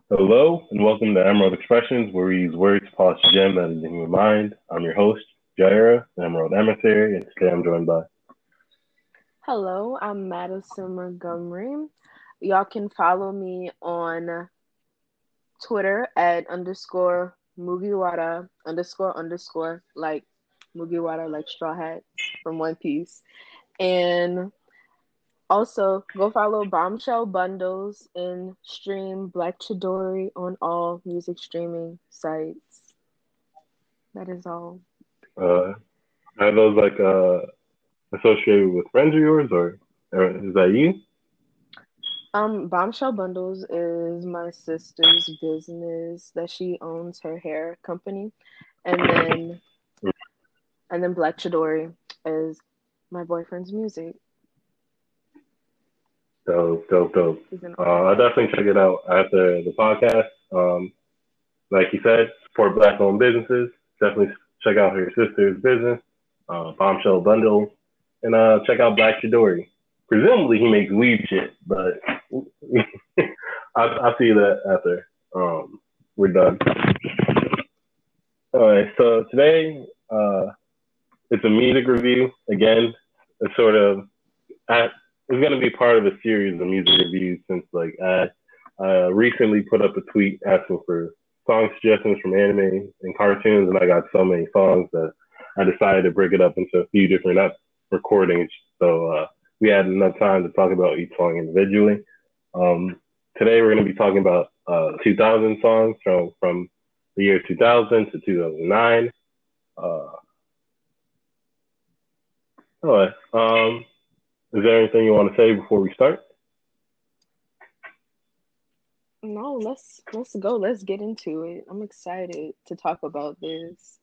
Hello and welcome to Emerald Expressions, where we use words to polish the gem that is the human mind. I'm your host, Jaira, the Emerald Emissary, and today I'm joined by. Hello, I'm Madison Montgomery. Y'all can follow me on Twitter at underscore Mugiwara underscore like Mugiwara like Straw Hats from One Piece. And also go follow Bombshell Bundles and stream Black Chidori on all music streaming sites. That is all. Uh, are those associated with friends of yours, or is that you? Bombshell Bundles is my sister's business that she owns her hair company. And then Black Chidori is my boyfriend's music. Dope, dope, dope. He's an I'll artist. definitely check it out after the podcast. Like you said, support black-owned businesses. Definitely check out her sister's business, Bombshell Bundle, and check out Black Chidori. Presumably he makes weed shit, but I'll see that after we're done. All right, so today it's a music review. Again, it's sort of it's going to be part of a series of music reviews since I recently put up a tweet asking for song suggestions from anime and cartoons, and I got so many songs that I decided to break it up into a few different recordings. So we had enough time to talk about each song individually. Today we're going to be talking about 2000 songs from the year 2000 to 2009. All right. Is there anything you want to say before we start? No, let's go. Let's get into it. I'm excited to talk about this.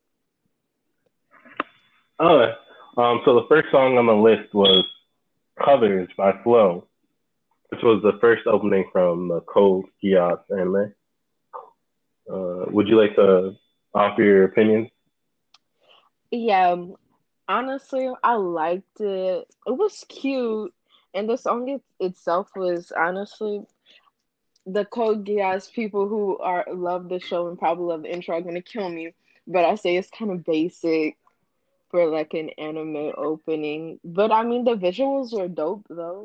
All right. So the first song on the list was Colors by Flow, which was the first opening from the Code Geass anime. Would you like to offer your opinion? Yeah, honestly, I liked it. It was cute, and the song itself was honestly the Code Geass people who are love the show and probably love the intro are gonna kill me, but I say it's kind of basic for like an anime opening. But I mean, the visuals were dope though.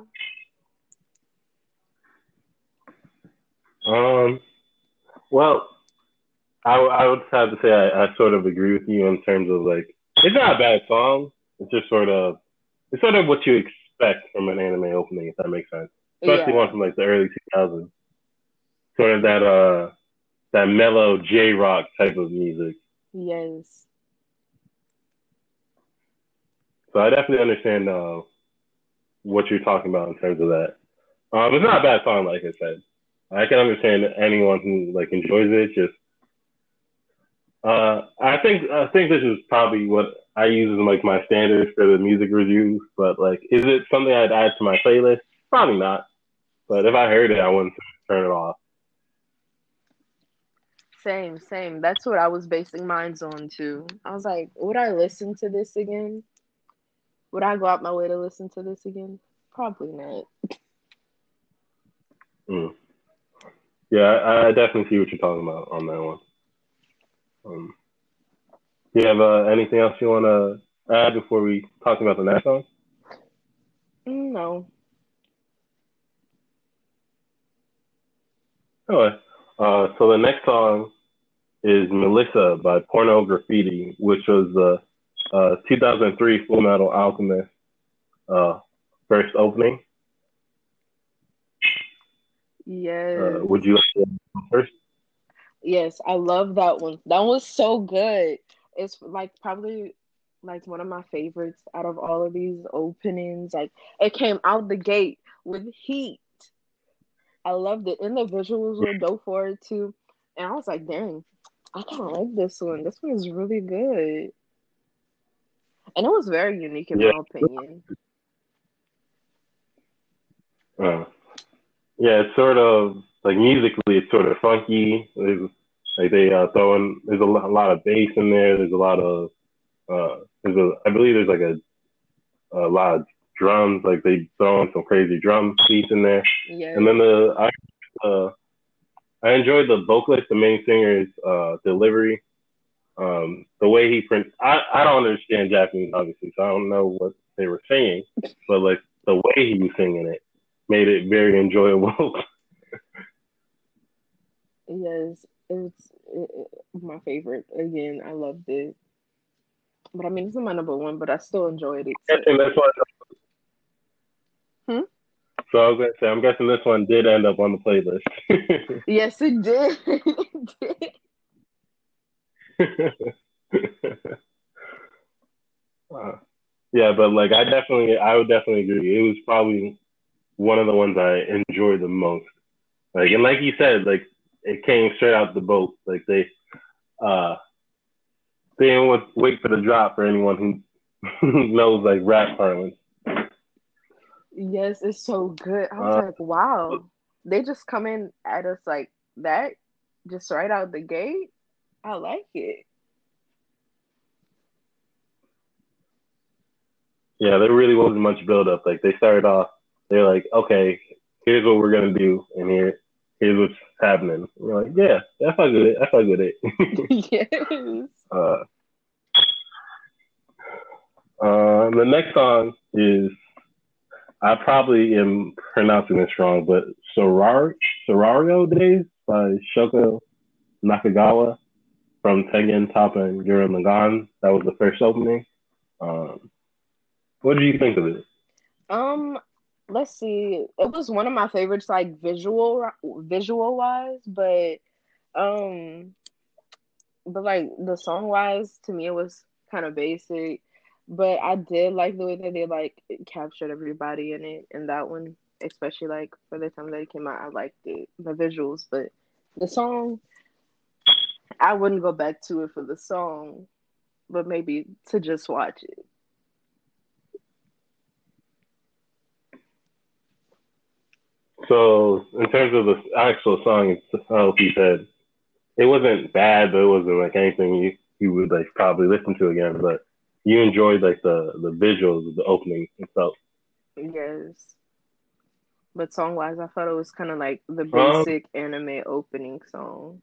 Um, well, I would have to say I sort of agree with you in terms of like it's not a bad song. It's just sort of what you expect from an anime opening, if that makes sense. Especially one Yeah. from like the early 2000s. Sort of that mellow J rock type of music. Yes. So I definitely understand what you're talking about in terms of that. It's not a bad song, like I said. I can understand anyone who like enjoys it. Just I think this is probably what I use as like my standards for the music reviews. But like, is it something I'd add to my playlist? Probably not. But if I heard it, I wouldn't turn it off. Same, same. That's what I was basing mines on too. I was like, would I listen to this again? Would I go out my way to listen to this again? Probably not. Mm. Yeah, I definitely see what you're talking about on that one. Um, do you have anything else you want to add before we talk about the next song? No. Anyway, so the next song is Melissa by Porno Graffiti, which was the 2003 Full Metal Alchemist uh, first opening. Yes. Would you like to go first? Yes, I love that one. That was so good. It's like probably like one of my favorites out of all of these openings. Like it came out the gate with heat. I loved it. And the visuals were dope for it too. And I was like, dang, I kind of like this one. This one is really good. And it was very unique in Yeah, my opinion. uh, yeah. It's sort of like musically, it's sort of funky. Like they throw in, there's a lot of bass in there. There's a lot of I believe there's like a lot of drums. Like they throw in some crazy drum beats in there. And then Yes. I I enjoyed the vocalist, the main singer's delivery. The way he prints, I don't understand Japanese obviously, so I don't know what they were saying, but like the way he was singing it made it very enjoyable. Yes, my favorite. Again, I loved it. But I mean, it's not my number one, but I still enjoyed it I'm too. guessing that's why. Hmm? So I was gonna say, I'm guessing this one did end up on the playlist. Yes, it did. It did. uh, yeah, but like I would definitely agree. It was probably one of the ones I enjoyed the most. Like and like you said, like it came straight out the boat. Like uh they didn't wait for the drop for anyone who knows like rap parlance. Yes, it's so good. I was Uh, like, wow. They just come in at us like that, just right out the gate. I like it. yeah, there really wasn't much build up. Like they started off, they're like, okay, here's what we're gonna do, and here's what's happening. And we're like, yeah, that's not good. That's not good. Yes. uh, the next song is I probably am pronouncing this wrong, but Sorario Days by Shoko Nakagawa from Tengen Toppa and Gurren Lagann. That was the first opening. Um, what did you think of it? Um, let's see. It was one of my favorites, like visual wise, um, but like the song wise, to me, it was kind of basic. But I did like the way that they like captured everybody in it in that one, especially like for the time that it came out. I liked it, the visuals, but the song, I wouldn't go back to it for the song, but maybe to just watch it. So, in terms of the actual song itself, you said it wasn't bad, but it wasn't like anything you would like probably listen to again. But you enjoyed like the visuals of the opening itself. Yes. But song wise, I thought it was kind of like the Um, basic anime opening song.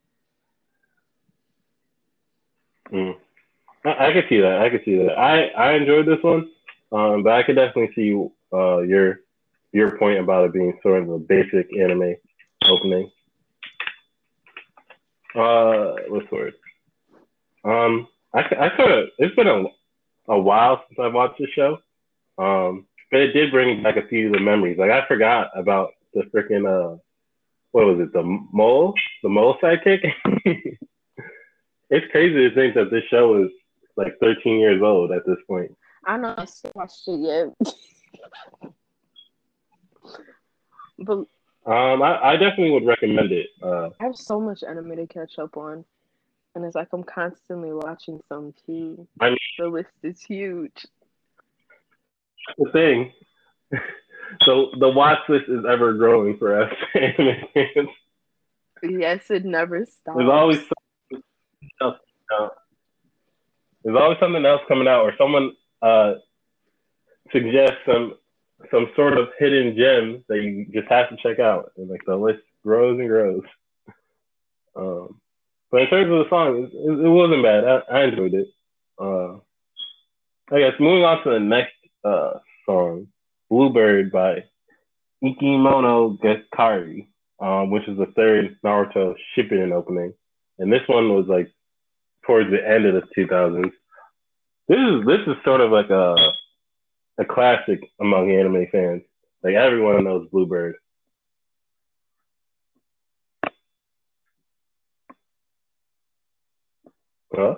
mm, I could see that. I could see that. I enjoyed this one, but I could definitely see your point about it being sort of a basic anime opening. What's the word? I sort of it's been a while since I watched the show. But it did bring back a few of the memories. Like I forgot about the freaking what was it? The mole sidekick. It's crazy to think that this show is like 13 years old at this point. I know I still watched it yet, but I definitely would recommend it. I have so much anime to catch up on, and it's like I'm constantly watching some too. I mean, The list is huge. the thing. So the watch list is ever growing for us. There's Yes, it never always stops. something else. There's always something else coming out, or someone uh, suggests some sort of hidden gem that you just have to check out, and like the list grows and grows. Um, but in terms of the song, it wasn't bad. I enjoyed it. Uh, I guess moving on to the next song, Bluebird by Ikimono Gekari, which is the third Naruto Shippuden opening. And this one was like towards the end of the 2000s. This is sort of like a classic among anime fans. Like everyone knows Bluebird. Huh?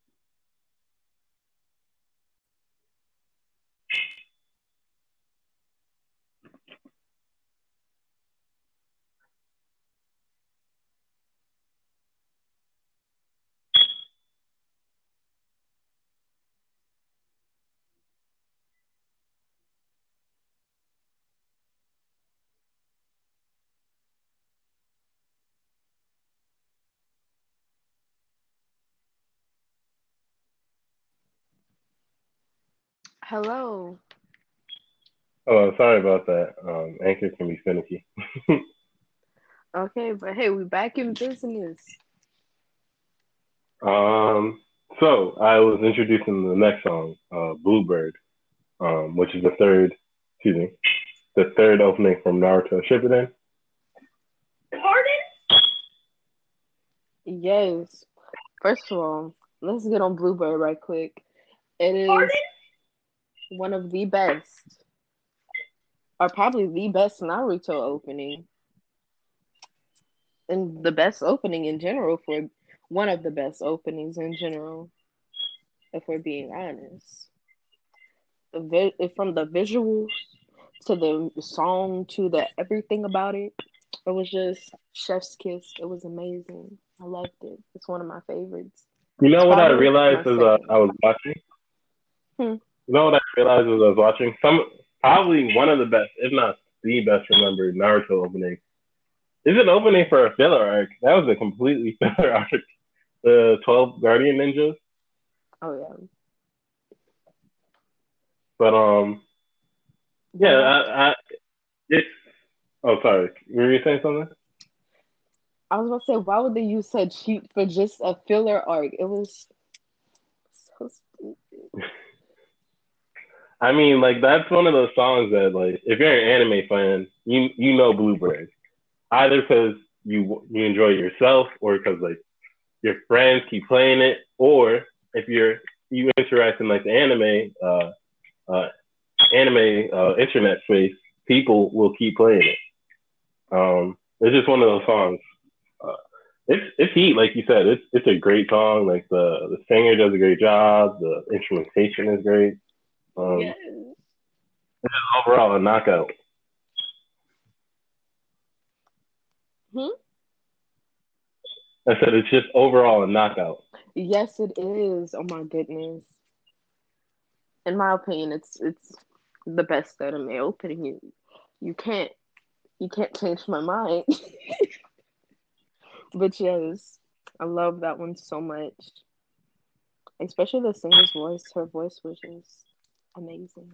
Hello. Oh, sorry about that. Anchor can be finicky. Okay, but hey, we back in business. So I was introducing the next song, Bluebird, which is the third opening from Naruto Shippuden. Pardon? Yes. First of all, let's get on Bluebird right quick. It Pardon? is one of the best, or probably the best Naruto opening, and the best opening in general for one of the best openings in general, if we're being honest. From the visuals to the song to the everything about it, it was just chef's kiss. It was amazing. I loved it. It's one of my favorites. You know It's what I probably my realized as second. I was watching? Hmm. You know what I realized as I was watching? Probably one of the best, if not the best remembered Naruto opening is an opening for a filler arc. That was a completely filler arc. The 12 Guardian Ninjas. Oh yeah. But yeah, What I, it's. Oh, sorry. Were you saying something? I was about to say, why would they use such cheap for just a filler arc? It was so stupid. I mean, like that's one of those songs that, like, if you're an anime fan, you know Bluebird, either because you enjoy it yourself, or because like your friends keep playing it, or if you interact in like the uh, internet space, people will keep playing it. It's just one of those songs. Uh, it's heat, like you said. It's a great song. Like the singer does a great job. The instrumentation is great. Um, Yes. Overall, a knockout. Hmm? I said it's just overall a knockout. Yes, it is. Oh my goodness. In my opinion, it's the best anime opening. You can't you can't change my mind. But yes, I love that one so much. Especially the singer's voice. Her voice was just amazing.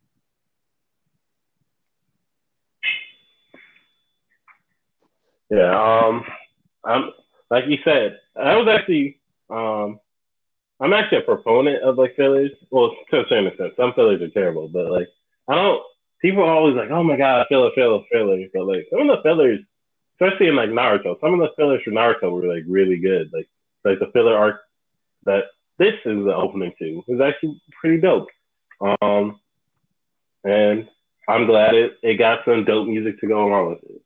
Yeah. I'm like you said. I was actually I'm actually a proponent of like fillers. Well, to a certain extent, some fillers are terrible, but like I don't. People are always like, "Oh my god, filler," but like some of the fillers, especially in like Naruto, some of the fillers for Naruto were like really good. Like the filler arc that this is the opening to is actually pretty dope. Um, and I'm glad it got some dope music to go along with it.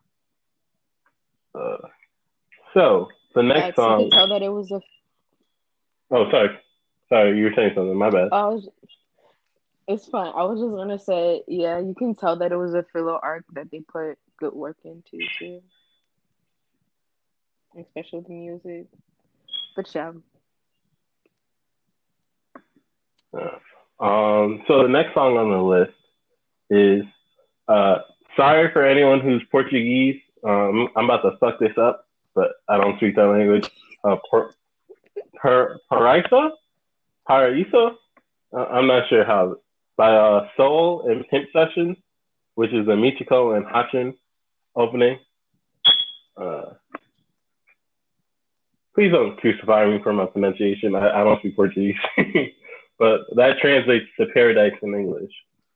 Uh, so the next Facts. You could song. tell that it was a. Oh, sorry, you were saying something. My bad. Oh, it's fine. I was just gonna say, yeah, you can tell that it was a filler arc that they put good work into too, especially the music. But yeah, So the next song on the list is uh, sorry for anyone who's Portuguese. I'm about to fuck this up, but I don't speak that language. Paraíso? Paraíso? I'm not sure how. By Soul and Pimp Sessions, which is the Michiko and Hachin opening. Uh, Please don't crucify me for my pronunciation. I don't speak Portuguese, but that translates to paradise in English.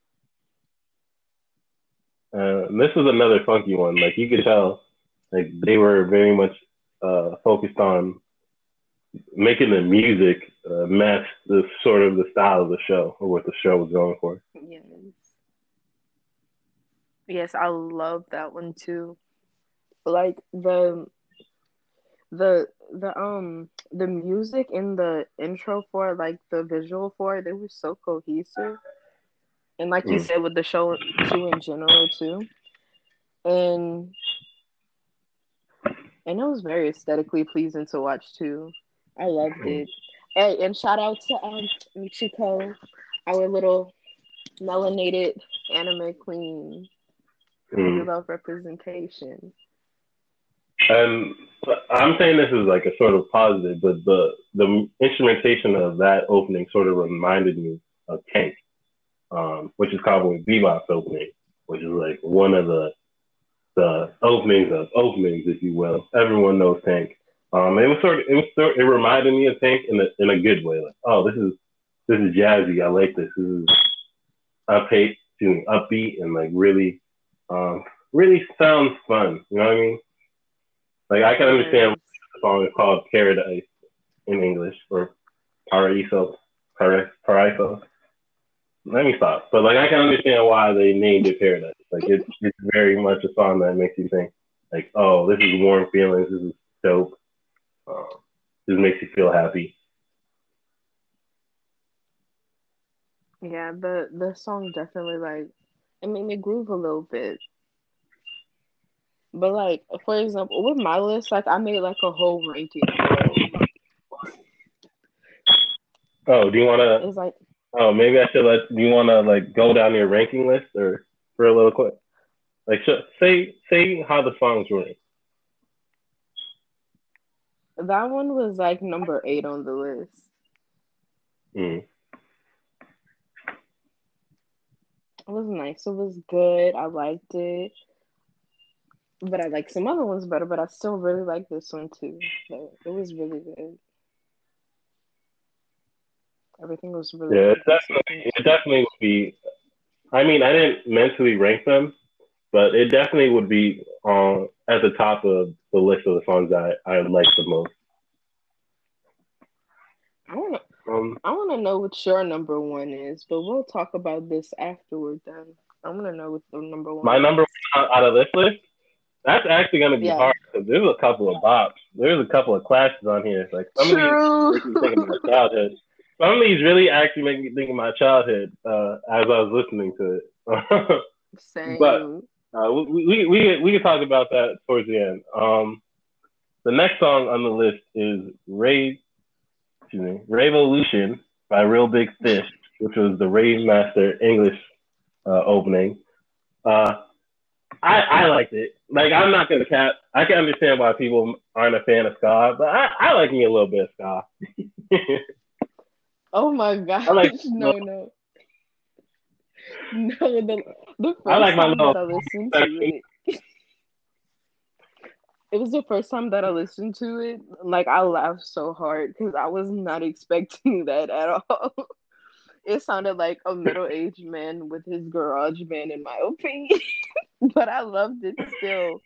This is another funky one. Like you could tell, like they were very much focused on making the music match the sort of the style of the show or what the show was going for. yes, yes, I love that one too. Like the music in the intro for it, like the visual for it, they were so cohesive. And like you Mm. said, with the show too in general too. And and it was very aesthetically pleasing to watch too. I loved Mm. it. Hey, and shout out to Michiko, our little melanated anime queen. We Mm. love representation. And I'm saying this is like a sort of positive, but the instrumentation of that opening sort of reminded me of Tank, which is Cowboy Bebop's opening, which is like one of the the openings of openings, if you will. Everyone knows Tank. It reminded me of Tank in a good way. Like, oh, this is jazzy. I like this. This is upbeat, and like really sounds fun. You know what I mean? Like I can understand why the song is called Paradise in English, or Paraiso. Paraiso. Let me stop. But like I can understand why they named it Paradise. Like it's very much a song that makes you think like, oh, this is warm feelings. This is dope. This makes you feel happy. Yeah, the song definitely like it made me groove a little bit. But like for example, with my list, like I made like a whole ranking for it. Oh, do you wanna It's like maybe I should do you wanna like go down your ranking list or for a little quick? Like say how the songs were. that one was like number 8 on the list. Mm. It was nice. It was good. I liked it. But I like some other ones better, but I still really like this one too. So it was really good. Everything was really Yeah, good this weekend. it definitely would be. I mean, I didn't mentally rank them, but it definitely would be at the top of the list of the songs that I like the most. I wanna know what your number one is, but we'll talk about this afterward then. I wanna know what the number one My is. number one out of this list, that's actually going to be hard because there's a couple of bops. There's a couple of clashes on here. Like some of these make me think of my childhood. Some of these really actually make me think of my childhood as I was listening to it. Same. But we can talk about that towards the end. The next song on the list is Revolution by Real Big Fish, which was the Rave Master English opening. I liked it. Like, I'm not going to cap. I can understand why people aren't a fan of ska, but I like me a little bit of ska. Oh my gosh. No. No, the first time that I listened to it, it was the first time that I listened to it. Like, I laughed so hard because I was not expecting that at all. It sounded like a middle-aged man with his garage band, in my opinion. But I loved it still.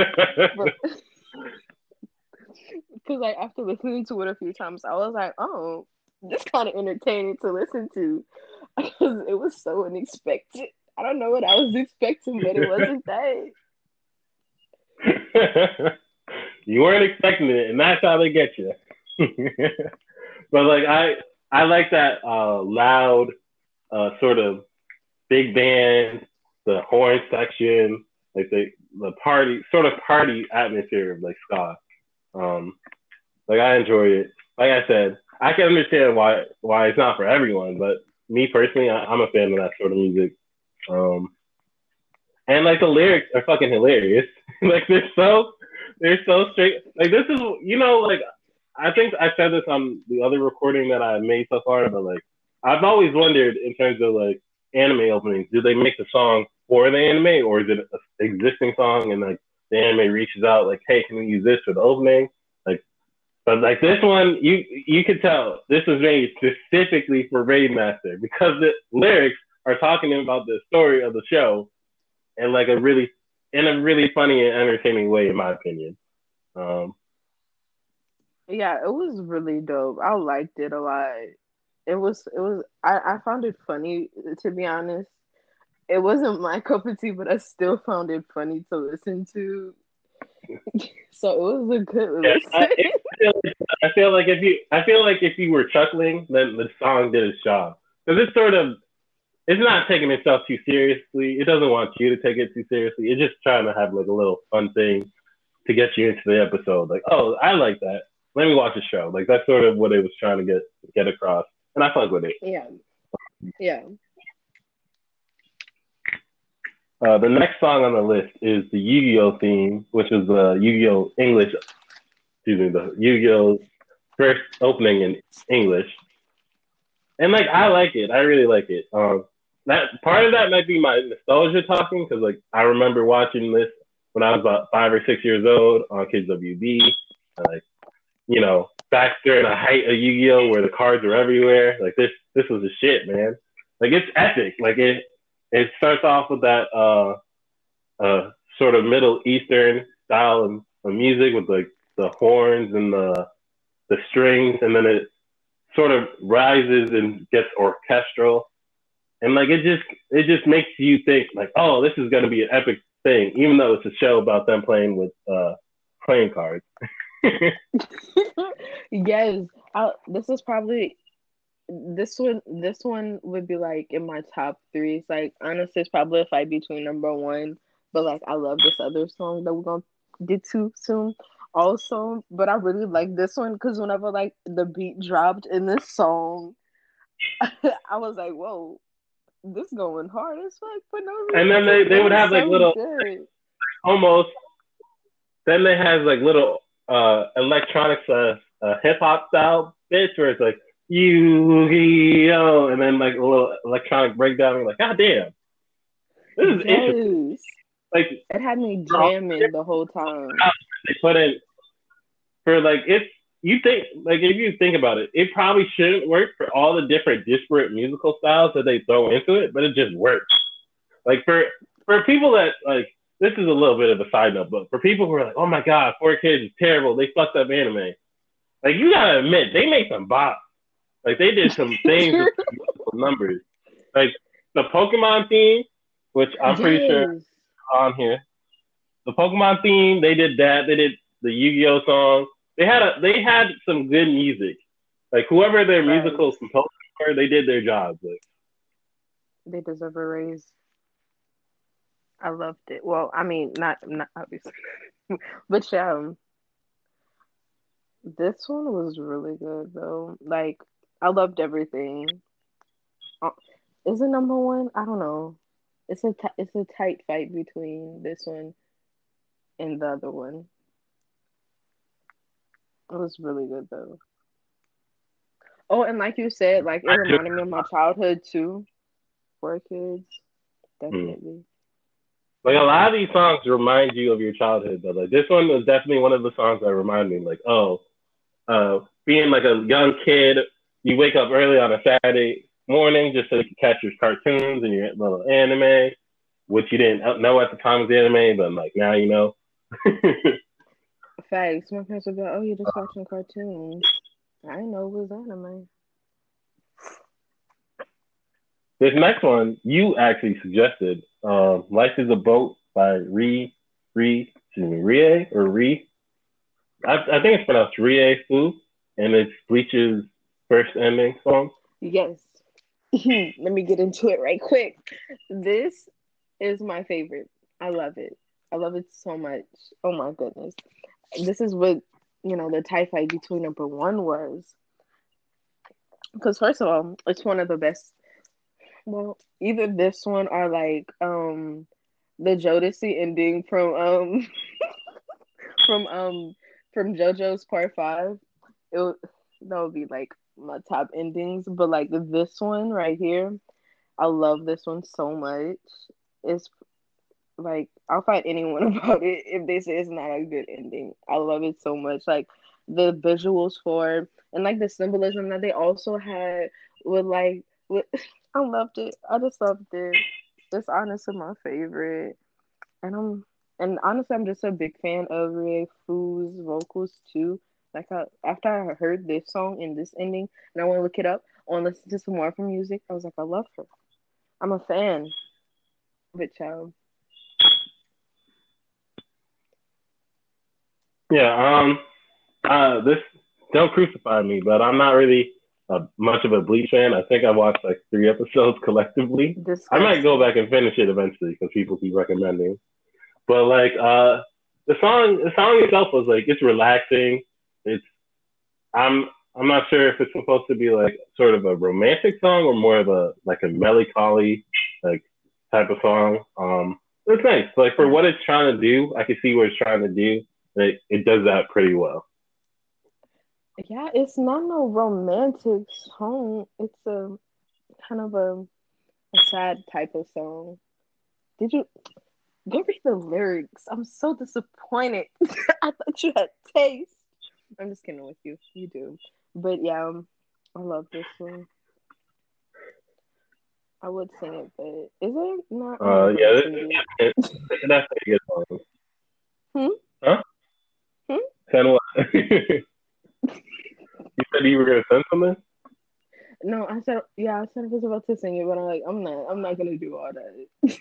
Because like after listening to it a few times, I was like, oh, this kind of entertaining to listen to. Because it was so unexpected. I don't know what I was expecting, but it wasn't that. You weren't expecting it, and that's how they get you. But like I like that loud sort of big band, the horn section, like the party atmosphere of like ska. Like I enjoy it. Like I said, I can understand why it's not for everyone, but me personally, I'm a fan of that sort of music. And like the lyrics are fucking hilarious. Like they're so straight. Like this is, like I think I said this on the other recording that I made so far, but like I've always wondered in terms of like anime openings, do they make the song for the anime, or is it an existing song and like the anime reaches out like, hey, can we use this for the opening? Like, but like this one, you could tell this was made specifically for Rave Master because the lyrics are talking about the story of the show and like in a really funny and entertaining way, in my opinion. Yeah, it was really dope. I liked it a lot. I found it funny, to be honest. It wasn't my cup of tea, but I still found it funny to listen to. So it was a good listen. I feel like if you were chuckling, then the song did its job. Because it's not taking itself too seriously. It doesn't want you to take it too seriously. It's just trying to have like a little fun thing to get you into the episode. Like, oh, I like that. Let me watch the show. Like that's sort of what it was trying to get across, and I fuck with it. Yeah. The next song on the list is the Yu-Gi-Oh theme, which is the Yu-Gi-Oh English. Excuse me, the Yu-Gi-Oh first opening in English, and like I like it. I really like it. That part of that might be my nostalgia talking because like I remember watching this when I was about 5 or 6 years old on Kids WB. Like, you know, back during the height of Yu-Gi-Oh, where the cards were everywhere. Like this was the shit, man. Like it's epic. Like it starts off with that sort of Middle Eastern style of music with like the horns and the strings, and then it sort of rises and gets orchestral, and like it just makes you think like, oh, this is gonna be an epic thing, even though it's a show about them playing with playing cards. Yes, this is probably this one. This one would be like in my top three. It's like honestly, it's probably a fight between number one, but like I love this other song that we're gonna get to soon. Also, but I really like this one because whenever like the beat dropped in this song, I was like, "Whoa, this going hard as fuck for no And then reason." they It would was have like so little good. almost. Then they have like little electronics, hip hop style bits where it's like Yu-Gi-Oh, and then like a little electronic breakdown. You're like, God damn, this is interesting. Yes, Like it had me jamming the whole time. they put in for like it's you think like if you think about it, it probably shouldn't work for all the different disparate musical styles that they throw into it, but it just works. Like for people that like this is a little bit of a side note, but for people who are like, oh my god, 4Kids is terrible, they fucked up anime. Like you gotta admit, they made some bops. Like they did some things with some numbers. Like the Pokemon theme, which I'm pretty sure Yes, is on here. The Pokemon theme, they did that. They did the Yu-Gi-Oh song. They had some good music. Like whoever their musical facts. composers were, they did their job. Like They deserve a raise. I loved it. Well, I mean, not obviously, but yeah, this one was really good though. Like, I loved everything. Uh, Is it number one? I don't know. It's a tight fight between this one and the other one. It was really good though. Oh, and like you said, like it I could, reminded me of my childhood too. 4Kids, hmm. definitely. Like a lot of these songs remind you of your childhood, but like this one was definitely one of the songs that remind me, like, oh, being like a young kid, you wake up early on a Saturday morning just so you can catch your cartoons and your little anime, which you didn't know at the time was anime, but like now you know. Facts. My parents would be like, "Oh, you're just watching cartoons." I didn't know it was anime. This next one you actually suggested, "Life Is a Boat" by Rie or Rie. I think it's pronounced Rie Fu, and it's Bleach's first ending song. Yes. Let me get into it right quick. This is my favorite. I love it. I love it so much. Oh my goodness. This is what, the tie fight between number one was. Because first of all, it's one of the best. Well, either this one or like the Jodeci ending from from JoJo's Part 5. That would be like my top endings. But like this one right here, I love this one so much. It's like I'll fight anyone about it if they say it's not a good ending. I love it so much. Like the visuals for it, and like the symbolism that they also had with I loved it. I just loved it. It's honestly my favorite. And honestly I'm just a big fan of Rie Fu's vocals too. Like after I heard this song and this ending and I want to look it up, I want to listen to some more of her music, I was like, I love her. I'm a fan of it, child. Yeah. This don't crucify me, but I'm not really much of a Bleach fan. I think I watched like 3 episodes collectively. I might go Disgusting. back and finish it eventually because people keep recommending. But like the song itself was like it's relaxing. It's I'm not sure if it's supposed to be like sort of a romantic song or more of a like a melancholy like type of song. It's nice. Like for what it's trying to do, I can see what it's trying to do. It does that pretty well. Yeah, it's not no romantic song. It's a kind of a sad type of song. Did you? Go read the lyrics. I'm so disappointed. I thought you had taste. I'm just kidding with you. You do. But yeah, I love this one. I would sing it, but is it not? I'm not gonna Yeah, sing that's a good song. it. Huh? Hmm? Send what? You said you were gonna send something? No, I said yeah. I said I was about to sing it, but I'm like, I'm not. I'm not gonna do all that.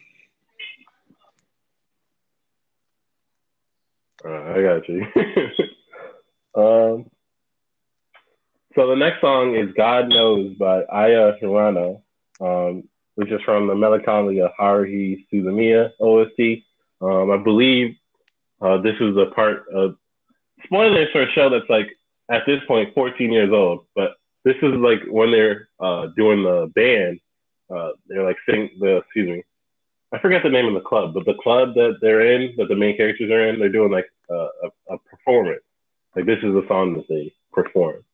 I got you. um, so the next song is "God Knows" by Aya Hirano, which is from the Melancholia Haruhi Suzumiya OST. I believe this was a part of spoilers for a show that's like at this point 14 years old, but this is like when they're doing the band, they're like sing the excuse me, I forget the name of the club, but the club that they're in, that the main characters are in, they're doing like a performance. Like this is the song that they perform.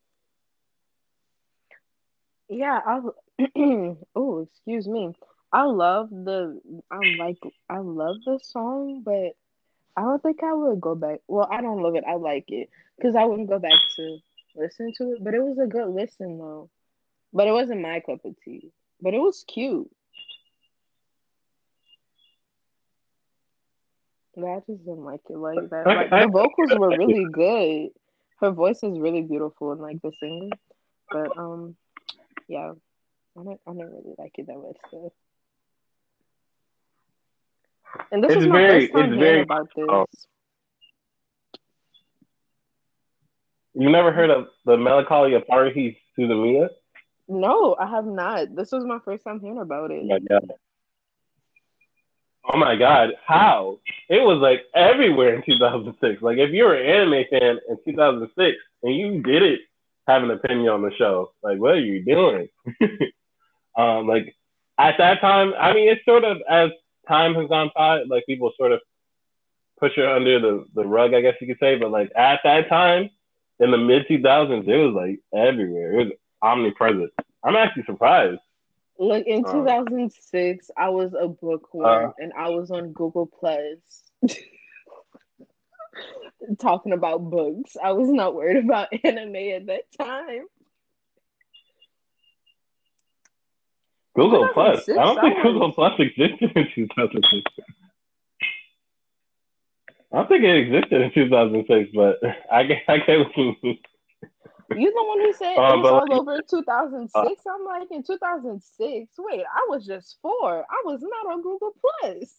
Yeah. Oh, excuse me. I love the. I love the song, but I don't think I would go back. Well, I don't love it. I like it because I wouldn't go back to listen to it. But it was a good listen though. But it wasn't my cup of tea. But it was cute. Yeah, I just didn't like it like that. Like I the vocals were really good. Her voice is really beautiful and like the singer. But yeah, I didn't really like it that much though. And this was my first time it's hearing very. about Um, this. you never heard of the Melancholia Haruhi Suzumiya? No, I have not. This was my first time hearing about it. Oh my god! Oh my god! How? It was like everywhere in 2006. Like if you were an anime fan in 2006 and you didn't have an opinion on the show, like what are you doing? Like at that time, I mean, it's sort of as time has gone by, like people sort of push it under the rug, I guess you could say. But like at that time, in the mid 2000s, it was like everywhere. It was omnipresent. I'm actually surprised. Look, in Um, 2006, I was a uh, bookworm and I was on Google Plus talking about books. I was not worried about anime at that time. Google Plus. I 2006, don't I think was. Google Plus existed in 2006. I don't think it existed in 2006, but I get what you mean. You the one who said it was But all like, over in 2006? I'm like, in 2006? Wait, I was just four. I was not on Google Plus.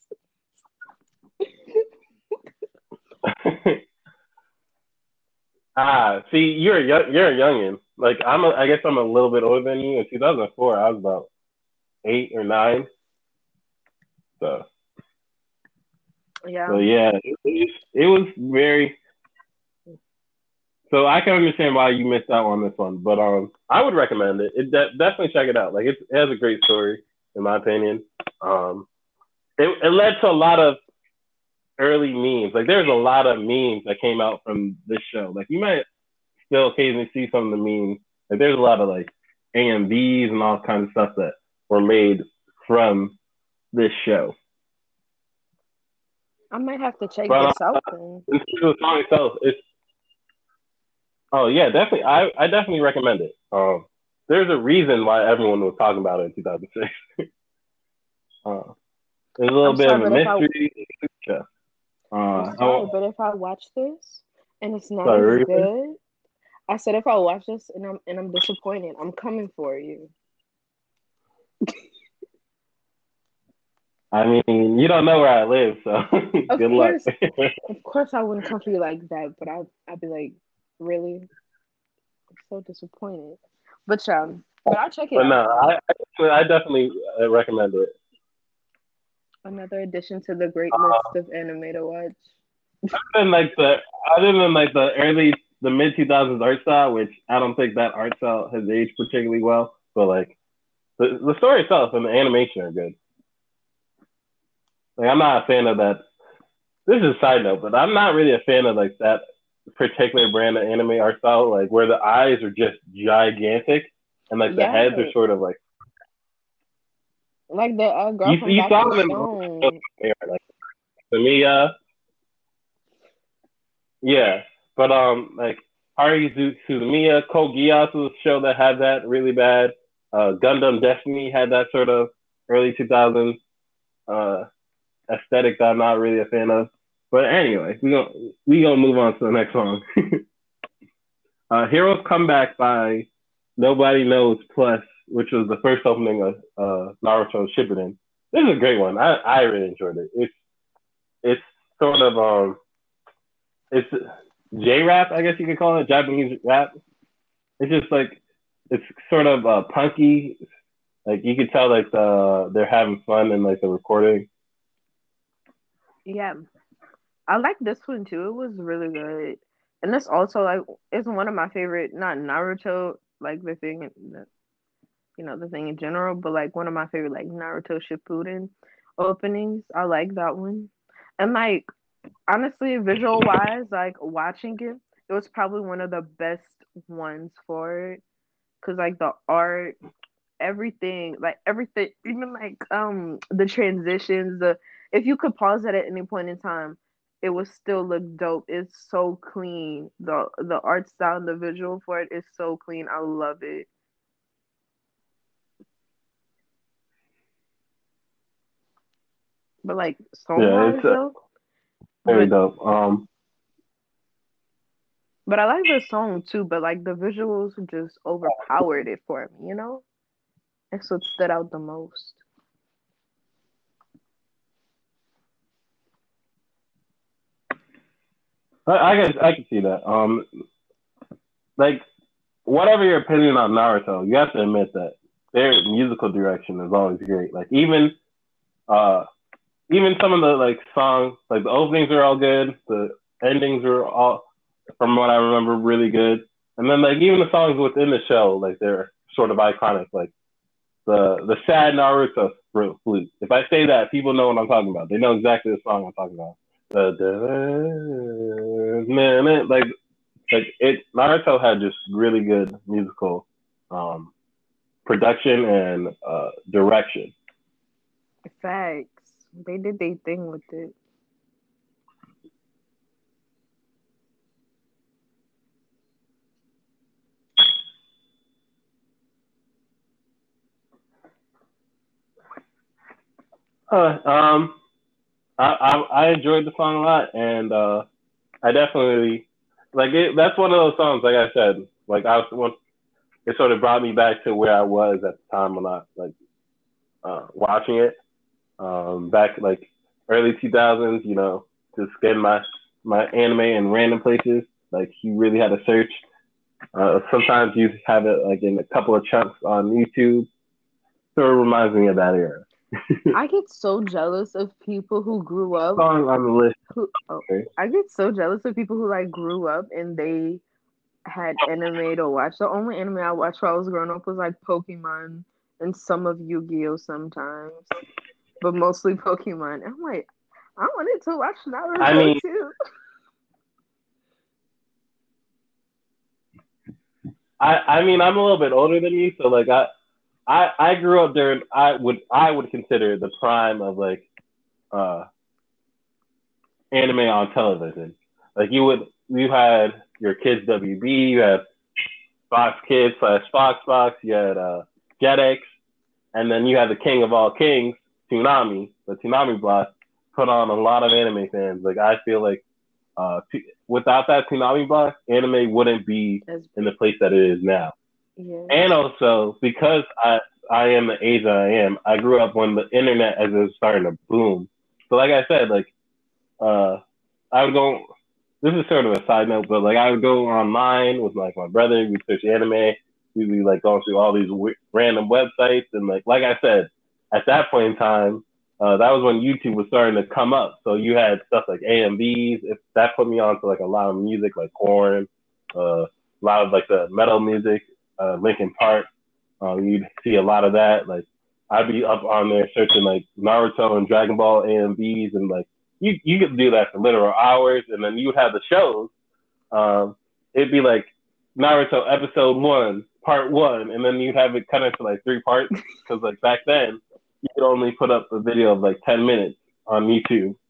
see, you're a youngin. Like I guess I'm a little bit older than you. In 2004, I was about 8 or 9. So, Yeah. so yeah, it was very. So I can understand why you missed out on this one, but I would recommend it. Definitely check it out. Like it has a great story, in my opinion. Um, it led to a lot of early memes. Like there's a lot of memes that came out from this show. Like you might still occasionally see some of the memes. Like there's a lot of like AMVs and all kinds of stuff that were made from this show. I might have to check But this out then. in terms of the song itself, it's oh yeah, definitely. I definitely recommend it. There's a reason why everyone was talking about it in 2006. There's a little I'm bit sorry, of a but if I mystery. Yeah. I'm sorry, Oh, but if I watch this and it's not as sorry. good, I said if I watch this and I'm disappointed, I'm coming for you. I mean, you don't know where I live, so Of good luck. course, of course, I wouldn't come for you like that, but I'd be like, really? I'm so disappointed. But I'll check it But out no, though. I definitely recommend it. Another addition to the great list of anime to watch. Other than like the mid 2000s art style, which I don't think that art style has aged particularly well, but like the story itself and the animation are good. Like I'm not a fan of that. This is a side note, but I'm not really a fan of like that particular brand of anime art style, like where the eyes are just gigantic and like the heads are Yeah, sort of like like the girl from you saw Doctor them Stone. in like Tamiya, yeah. But like Haru Suzumiya, Code Geass was a show that had that really bad. Gundam Destiny had that sort of early 2000s uh, aesthetic that I'm not really a fan of. But anyway, we gonna move on to the next song. Heroes Come Back by Nobody Knows Plus, which was the first opening of Naruto Shippuden. This is a great one. I really enjoyed it. It's sort of it's J rap, I guess you could call it, Japanese rap. It's just like it's sort of punky. Like you could tell like they're having fun in like the recording. Yeah, I like this one too. It was really good, and it's also like it's one of my favorite. Not Naruto, like the thing, the thing in general, but like one of my favorite like Naruto Shippuden openings. I like that one, and like honestly, visual wise, like watching it was probably one of the best ones for it. Cause like the art, everything, even like the transitions, the if you could pause it at any point in time, it would still look dope. It's so clean. The art style and the visual for it is so clean. I love it. But like song Yeah, wise it's though, very but dope. but I like the song too. But like the visuals just overpowered it for me. That's what stood out the most. I can see that. Like whatever your opinion on Naruto, you have to admit that their musical direction is always great. Like uh even some of the like songs, like the openings are all good, the endings are all, from what I remember, really good. And then like even the songs within the show, like they're sort of iconic. Like the sad Naruto flute. If I say that, people know what I'm talking about. They know exactly the song I'm talking about. Man, like it. Naruto had just really good musical um, production and direction. Facts. They did their thing with it. Uh, um, I enjoyed the song a lot, and I definitely like it. That's one of those songs, like I said, like it sort of brought me back to where I was at the time when I like watching it. Back like early 2000s, just getting my anime in random places. Like you really had to search. Sometimes you have it like in a couple of chunks on YouTube. Sort of reminds me of that era. I get so jealous of people who grew up Song on the list. who oh, Okay. I get so jealous of people who like grew up and they had anime to watch. The only anime I watched while I was growing up was like Pokemon and some of Yu-Gi-Oh sometimes, but mostly Pokemon. I'm like, I wanted to watch I Naruto mean, too. I mean, I'm a little bit older than you, so like I grew up during I would consider the prime of like uh anime on television. Like you had your Kids WB, you had Fox Kids slash Fox Fox, you had Jetix, and then you had the king of all kings, Toonami. The Toonami block put on a lot of anime fans. Like I feel like without that Toonami block, anime wouldn't be As in the place that it is now. yeah, And also because I am the age that I am, I grew up when the internet as it was starting to boom. So like I said, like uh, I would go. This is sort of a side note, but like I would go online with like my brother. We'd search anime. We'd be like going through all these random websites, and like I said, at that point in time, that was when YouTube was starting to come up. So you had stuff like AMVs. If that put me on to like a lot of music, like Korn, a lot of like the metal music, Linkin Park. You'd see a lot of that. Like I'd be up on there searching like Naruto and Dragon Ball AMVs, and like you could do that for literal hours, and then you would have the shows. It'd be like Naruto episode 1, part 1, and then you'd have it cut into like 3 parts because like back then you could only put up a video of like 10 minutes on YouTube.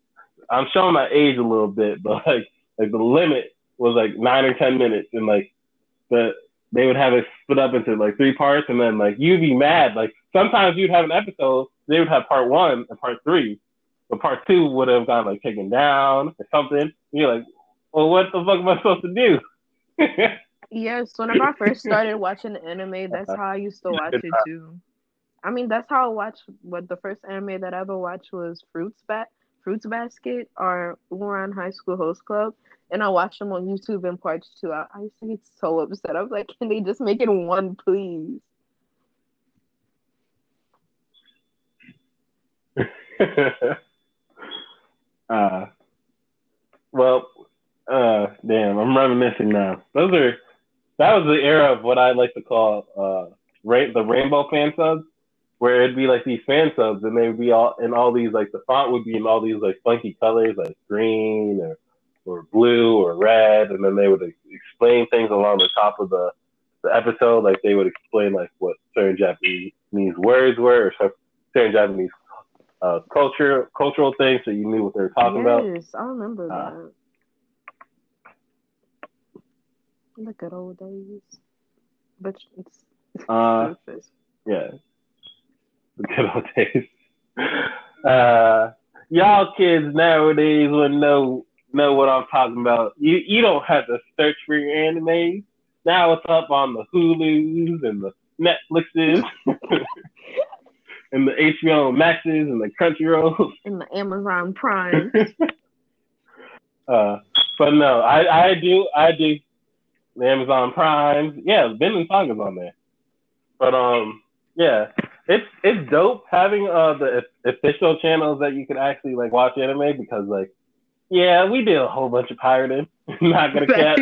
I'm showing my age a little bit, but like the limit was like 9 or 10 minutes, and like the they would have it split up into like 3 parts, and then like you'd be mad. Like sometimes you'd have an episode, they would have part one and part three, but part two would have got like taken down or something. And you're like, well, what the fuck am I supposed to do? Yes, whenever I first started watching anime, that's how I used to watch it too. I mean, that's how I watched. What the first anime that I ever watched was Fruits Basket, or Wuran High School Host Club, and I watched them on YouTube in parts too. I used to get so upset. I was like, can they just make it one, please? uh, well, damn, I'm reminiscing now. That was the era of what I like to call the rainbow fan subs, where it'd be like these fan subs, and they'd be all in all these, like the font would be in all these like funky colors, like green or blue or red, and then they would explain things along the top of the episode. Like they would explain like what certain Japanese words were, or certain Japanese cultural things, so you knew what they were talking about. Yes, I remember that. The good old days. But it's yeah, the good old days. Y'all kids nowadays wouldn't know what I'm talking about. You don't have to search for your anime. Now it's up on the Hulus and the Netflixes and the HBO Maxes and the Crunchyrolls and the Amazon Prime. But no, I do the Amazon Prime. Yeah, Vinland Saga's on there. But yeah, it's dope having the official channels that you can actually like watch anime, because like, yeah, we did a whole bunch of pirating. Not gonna cap.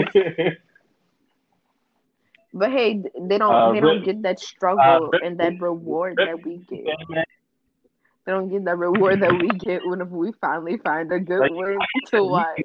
But hey, they don't get that struggle and that reward that we get. They don't get that reward that we get whenever we finally find a good one to watch.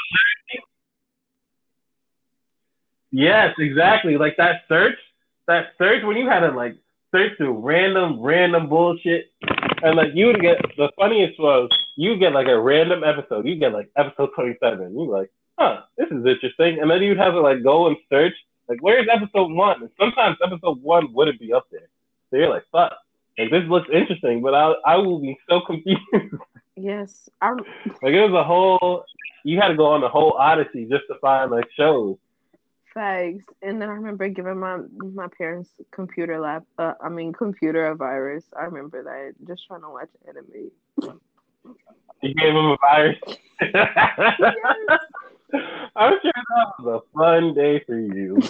Yes, exactly. Like that search when you had to like search through random bullshit, and like you would get, the funniest was you get like a random episode. You get like episode 27. You're like, huh, this is interesting, and then you'd have to like go and search like, where's episode 1? And sometimes episode 1 wouldn't be up there. So you're like, fuck, like this looks interesting, but I will be so confused. Yes, like it was a whole. You had to go on the whole odyssey just to find like shows. Facts. And then I remember giving my parents computer a virus. I remember that, just trying to watch anime. You gave them a virus. Yes. I'm sure that was a fun day for you.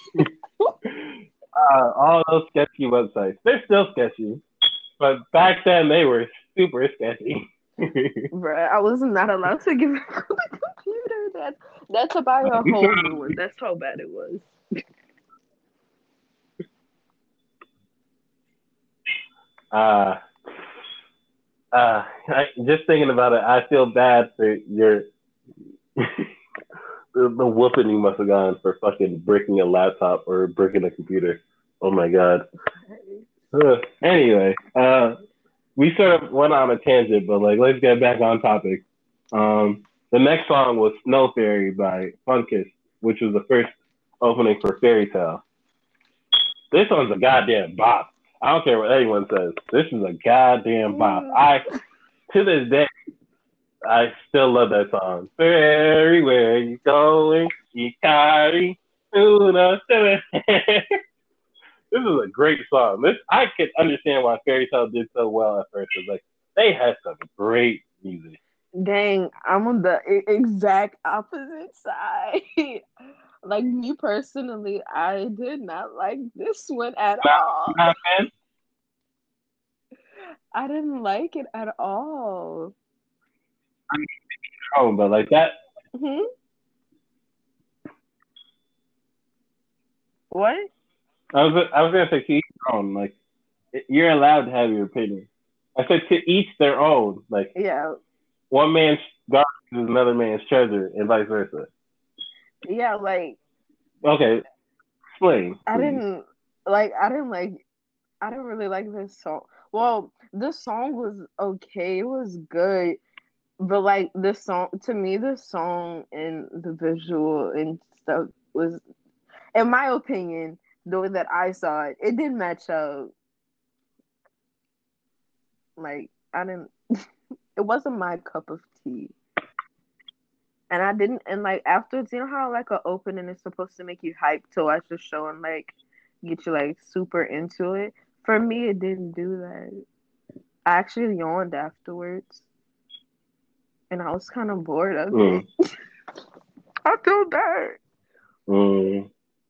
All those sketchy websites. They're still sketchy, but back then they were super sketchy. Bruh, I was not allowed to give a computer. That's to buy a whole new one. That's how bad it was. Just thinking about it, I feel bad for your the whooping you must have gotten for fucking breaking a laptop or breaking a computer. Oh my god. Anyway, we sort of went on a tangent, but like, let's get back on topic. The next song was Snow Fairy by Funkiss, which was the first opening for Fairy Tail. This one's a goddamn bop. I don't care what anyone says. This is a goddamn bop. To this day, I still love that song. Fairy, where you going? Ikari, This is a great song. I can understand why Fairy Tail did so well at first. It's like they had some great music. Dang, I'm on the exact opposite side. Like, me personally, I did not like this one at all. Not a fan? I didn't like it at all. Oh, but like that. Hmm? What? I was gonna say to each their own. Like, you're allowed to have your opinion. I said to each their own. Like, yeah, one man's garbage is another man's treasure, and vice versa. Yeah, like. Okay, explain. I didn't really like this song. Well, this song was okay. It was good, But like the song, to me, the song and the visual and stuff was, in my opinion, the way that I saw it, it didn't match up. Like I didn't, it wasn't my cup of tea. And I didn't, and like afterwards, you know how like an opening is supposed to make you hyped to watch the show and like get you like super into it. For me, it didn't do that. I actually yawned afterwards, and I was kind of bored of it. Mm, I feel bad. mm.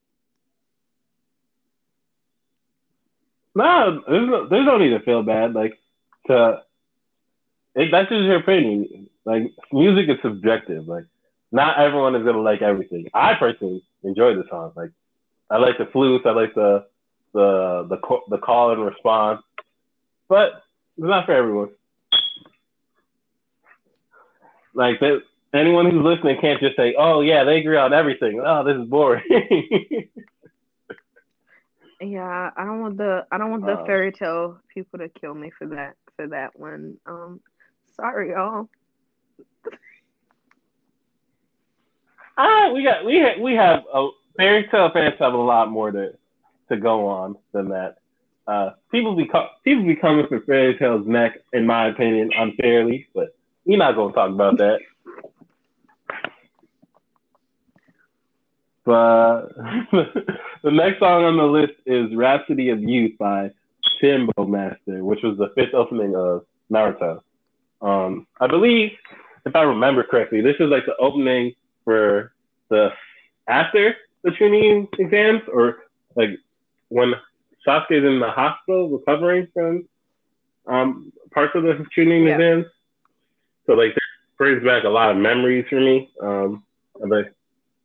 No, there's no need to feel bad. Like, to that's just your opinion. Like, music is subjective. Like, not everyone is gonna like everything. I personally enjoy the song. Like, I like the flutes. I like the call and response. But it's not for everyone. Like that, anyone who's listening can't just say, "Oh yeah, they agree on everything." Oh, this is boring. Yeah, I don't want the um, fairy tale people to kill me for that one. Sorry y'all. we have fairy tale fans have a lot more to go on than that. People be coming for fairy tales neck, in my opinion, unfairly, but we're not gonna talk about that. But the next song on the list is Rhapsody of Youth by Timbo Master, which was the fifth opening of Naruto. I believe, if I remember correctly, this is like the opening for the after the Chunin exams, or like when Sasuke's in the hospital recovering from parts of the Chunin Yeah. exams. So like that brings back a lot of memories for me. But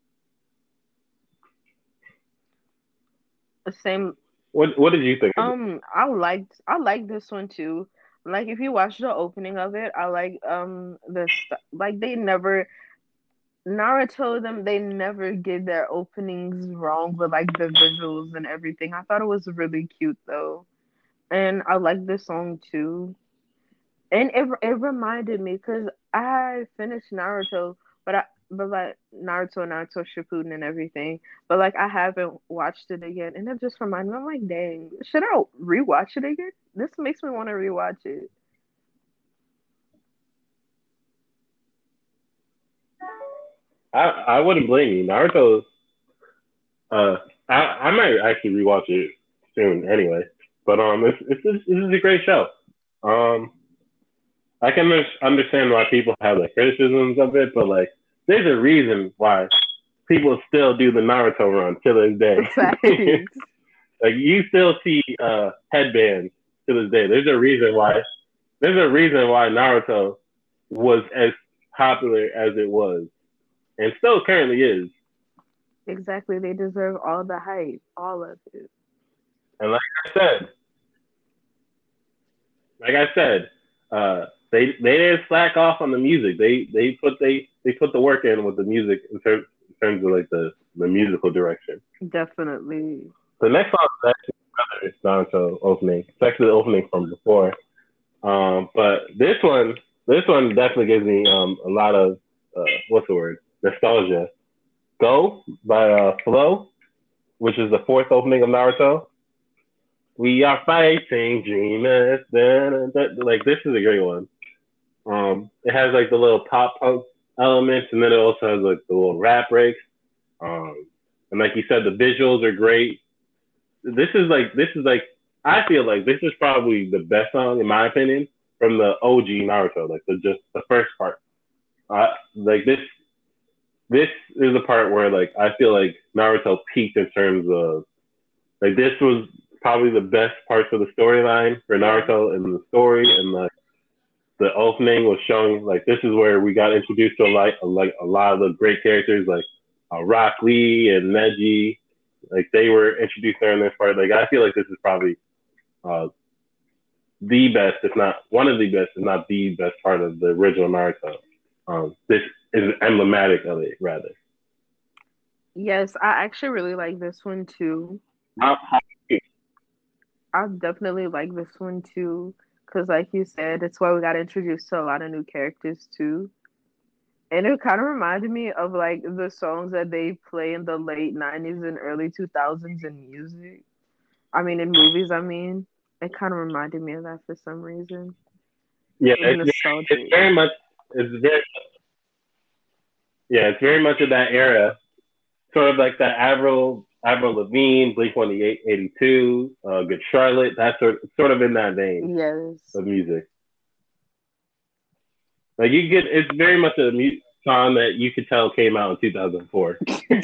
The same. what did you think of it? I liked this one too. Like if you watch the opening of it, I like like they never Naruto them they never get their openings wrong with like the visuals and everything. I thought it was really cute though. And I like this song too. And it reminded me because I finished Naruto, but like Naruto Shippuden and everything, but like I haven't watched it again, and it just reminded me. I'm like, dang, should I rewatch it again? This makes me want to rewatch it. I wouldn't blame you. Naruto. Uh, I might actually rewatch it soon anyway. But this is a great show. Um, I can understand why people have like criticisms of it, but like there's a reason why people still do the Naruto run to this day. Facts. Like you still see headbands to this day. There's a reason why Naruto was as popular as it was, and still currently is. Exactly. They deserve all the hype, all of it. And I said, like I said, they didn't slack off on the music. They put the work in with the music in terms of like the musical direction. Definitely. The next song is actually Naruto opening. It's actually the opening from before. But this one definitely gives me a lot of what's the word, nostalgia. Go by Flow, which is the fourth opening of Naruto. We are fighting dreamers. Like this is a great one. It has like the little pop punk elements, and then it also has like the little rap breaks. And like you said, the visuals are great. This is like I feel like this is probably the best song in my opinion from the OG Naruto, like the first part. Like this is the part where like I feel like Naruto peaked in terms of like this was probably the best parts of the storyline for Yeah. Naruto and the story, and the opening was showing like this is where we got introduced to like a lot of the great characters like Rock Lee and Neji. Like they were introduced during this part. Like I feel like this is probably uh, the best, if not one of the best, if not the best part of the original Naruto. This is emblematic of it, rather. Yes, I actually really like this one too. How I definitely like this one too. Because, like you said, it's why we got introduced to a lot of new characters too. And it kind of reminded me of like the songs that they play in the late 90s and early 2000s in music. I mean, in movies, I mean. It kind of reminded me of that for some reason. Yeah, It was it's nostalgic. very much it's very yeah, it's very much of that era. Sort of like that Avril Lavigne, Blink 182, Good Charlotte. That's sort of in that vein Yes. of music. Like you get, it's very much a song that you could tell came out in 2004.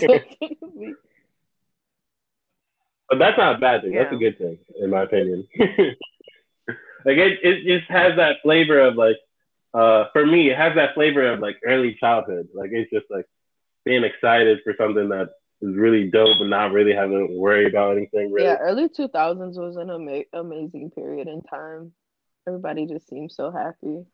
But that's not a bad thing. Yeah. That's a good thing, in my opinion. Like it just has that flavor of like, for me, it has that flavor of like early childhood. Like it's just like being excited for something that is really dope and not really having to worry about anything really. Yeah, early 2000s was an amazing period in time. Everybody just seemed so happy.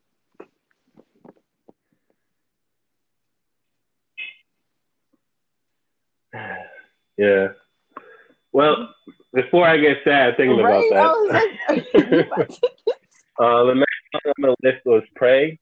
Yeah. Well, before I get sad thinking about that, I was like, the next song on the list was "Pray."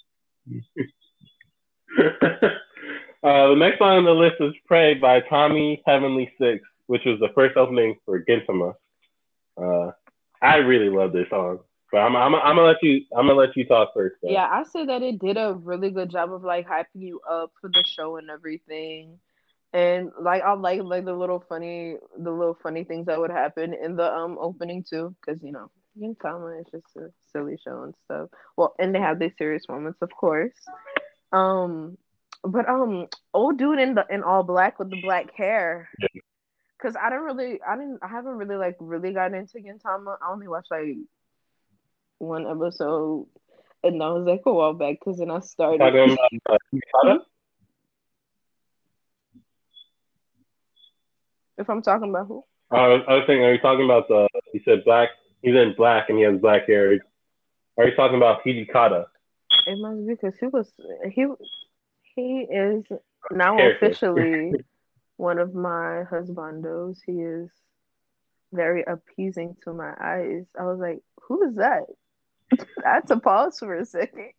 The next song on the list is "Pray" by Tommy Heavenly Six, which was the first opening for Gintama. I really love this song, but I'm gonna let you talk first. Though. Yeah, I said that it did a really good job of like hyping you up for the show and everything. And like I like the little funny things that would happen in the opening too, because Gintama is just a silly show and stuff. Well, and they have these serious moments, of course. But old dude in all black with the black hair. Cause I haven't really like really gotten into Gintama. I only watched like one episode, and that was like a while back. Cause then I started. Talking about If I'm talking about who? I was saying, are you talking about you said black, he's in black and he has black hair. Are you talking about Hijikata? It must be because he is now officially one of my husbandos. He is very appeasing to my eyes. I was like, who is that? I had to pause for a second.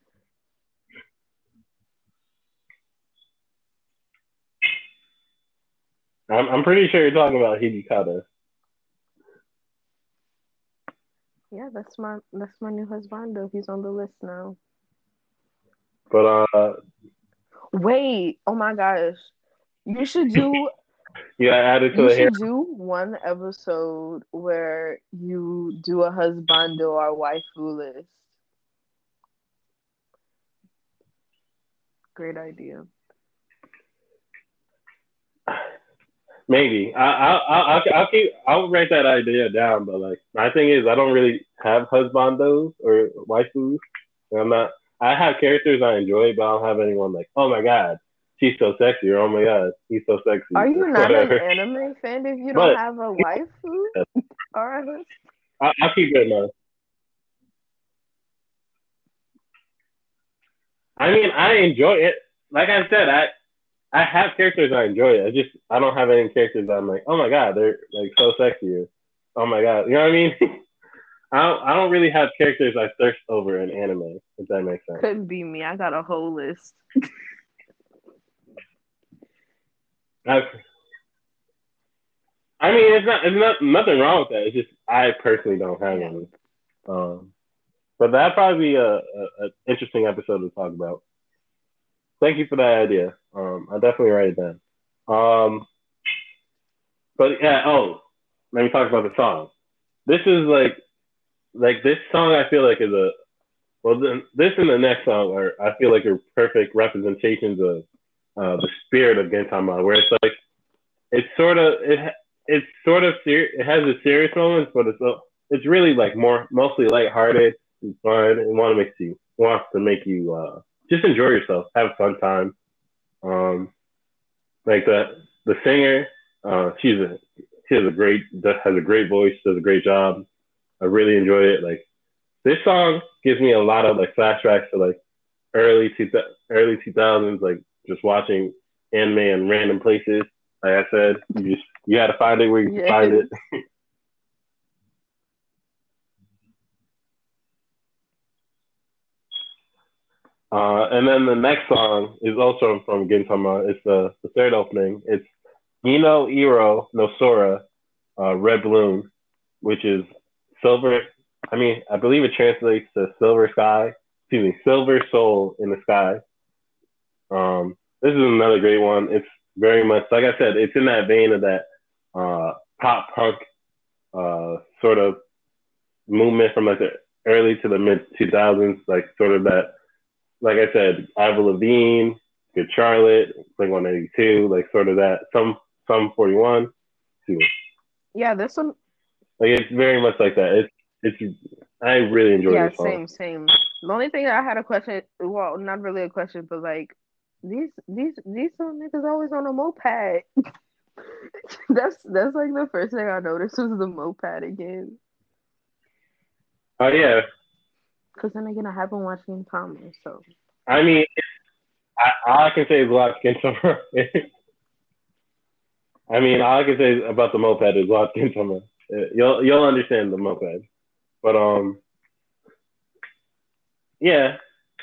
I'm pretty sure you're talking about Hijikata. Yeah, that's my new husbando. He's on the list now. But wait, oh my gosh, you should do. Yeah, added to you the hair. should do one episode where you do a husbando or waifu list. Great idea. Maybe I'll write that idea down. But like my thing is, I don't really have husbandos or waifus. I have characters I enjoy, but I don't have anyone like, oh my god, she's so sexy, or oh my god, he's so sexy. Are you not an anime fan if you don't have a waifu? All right. I'll keep it in mind. I mean, I enjoy it. Like I said, I have characters I enjoy. I don't have any characters that I'm like, oh my god, they're like so sexy. Or, oh my god, you know what I mean? I don't really have characters I thirst over in anime, if that makes sense. Couldn't be me. I got a whole list. I mean, it's not nothing wrong with that. It's just I personally don't have any. But that'd probably be a interesting episode to talk about. Thank you for that idea. I'll definitely write it down. But yeah, let me talk about the song. This is like this song I feel like is this and the next song I feel like are perfect representations of the spirit of Gintama, where it's like it has a serious moments, but it's really like mostly lighthearted and fun and wants to make you just enjoy yourself, have a fun time. Like the singer, she has a great voice, does a great job. I really enjoy it. Like this song gives me a lot of like flashbacks to like early 2000s, like just watching anime in random places. Like I said, you had to find it where you can find it. And then the next song is also from Gintama. It's the third opening. It's Gino Iro no Sora, Red Balloon, which is silver. I mean, I believe it translates to silver sky. Excuse me, silver soul in the sky. This is another great one. It's very much, like I said, it's in that vein of that pop punk sort of movement from like the early to the mid 2000s, like sort of that, like I said, Avril Lavigne, Good Charlotte, Blink 182, like sort of that, some 41 too. Yeah, this one. Like it's very much like that. It's I really enjoy Yeah, this song. same. The only thing I had a question, well, not really a question, but like these some niggas always on a moped. That's like the first thing I noticed was the moped again. Oh yeah, Cause then again, I haven't watched Thomas, so I mean, all I can say is Lost Summer. I mean, all I can say about the moped is Lost Summer. You'll understand the moped, but yeah,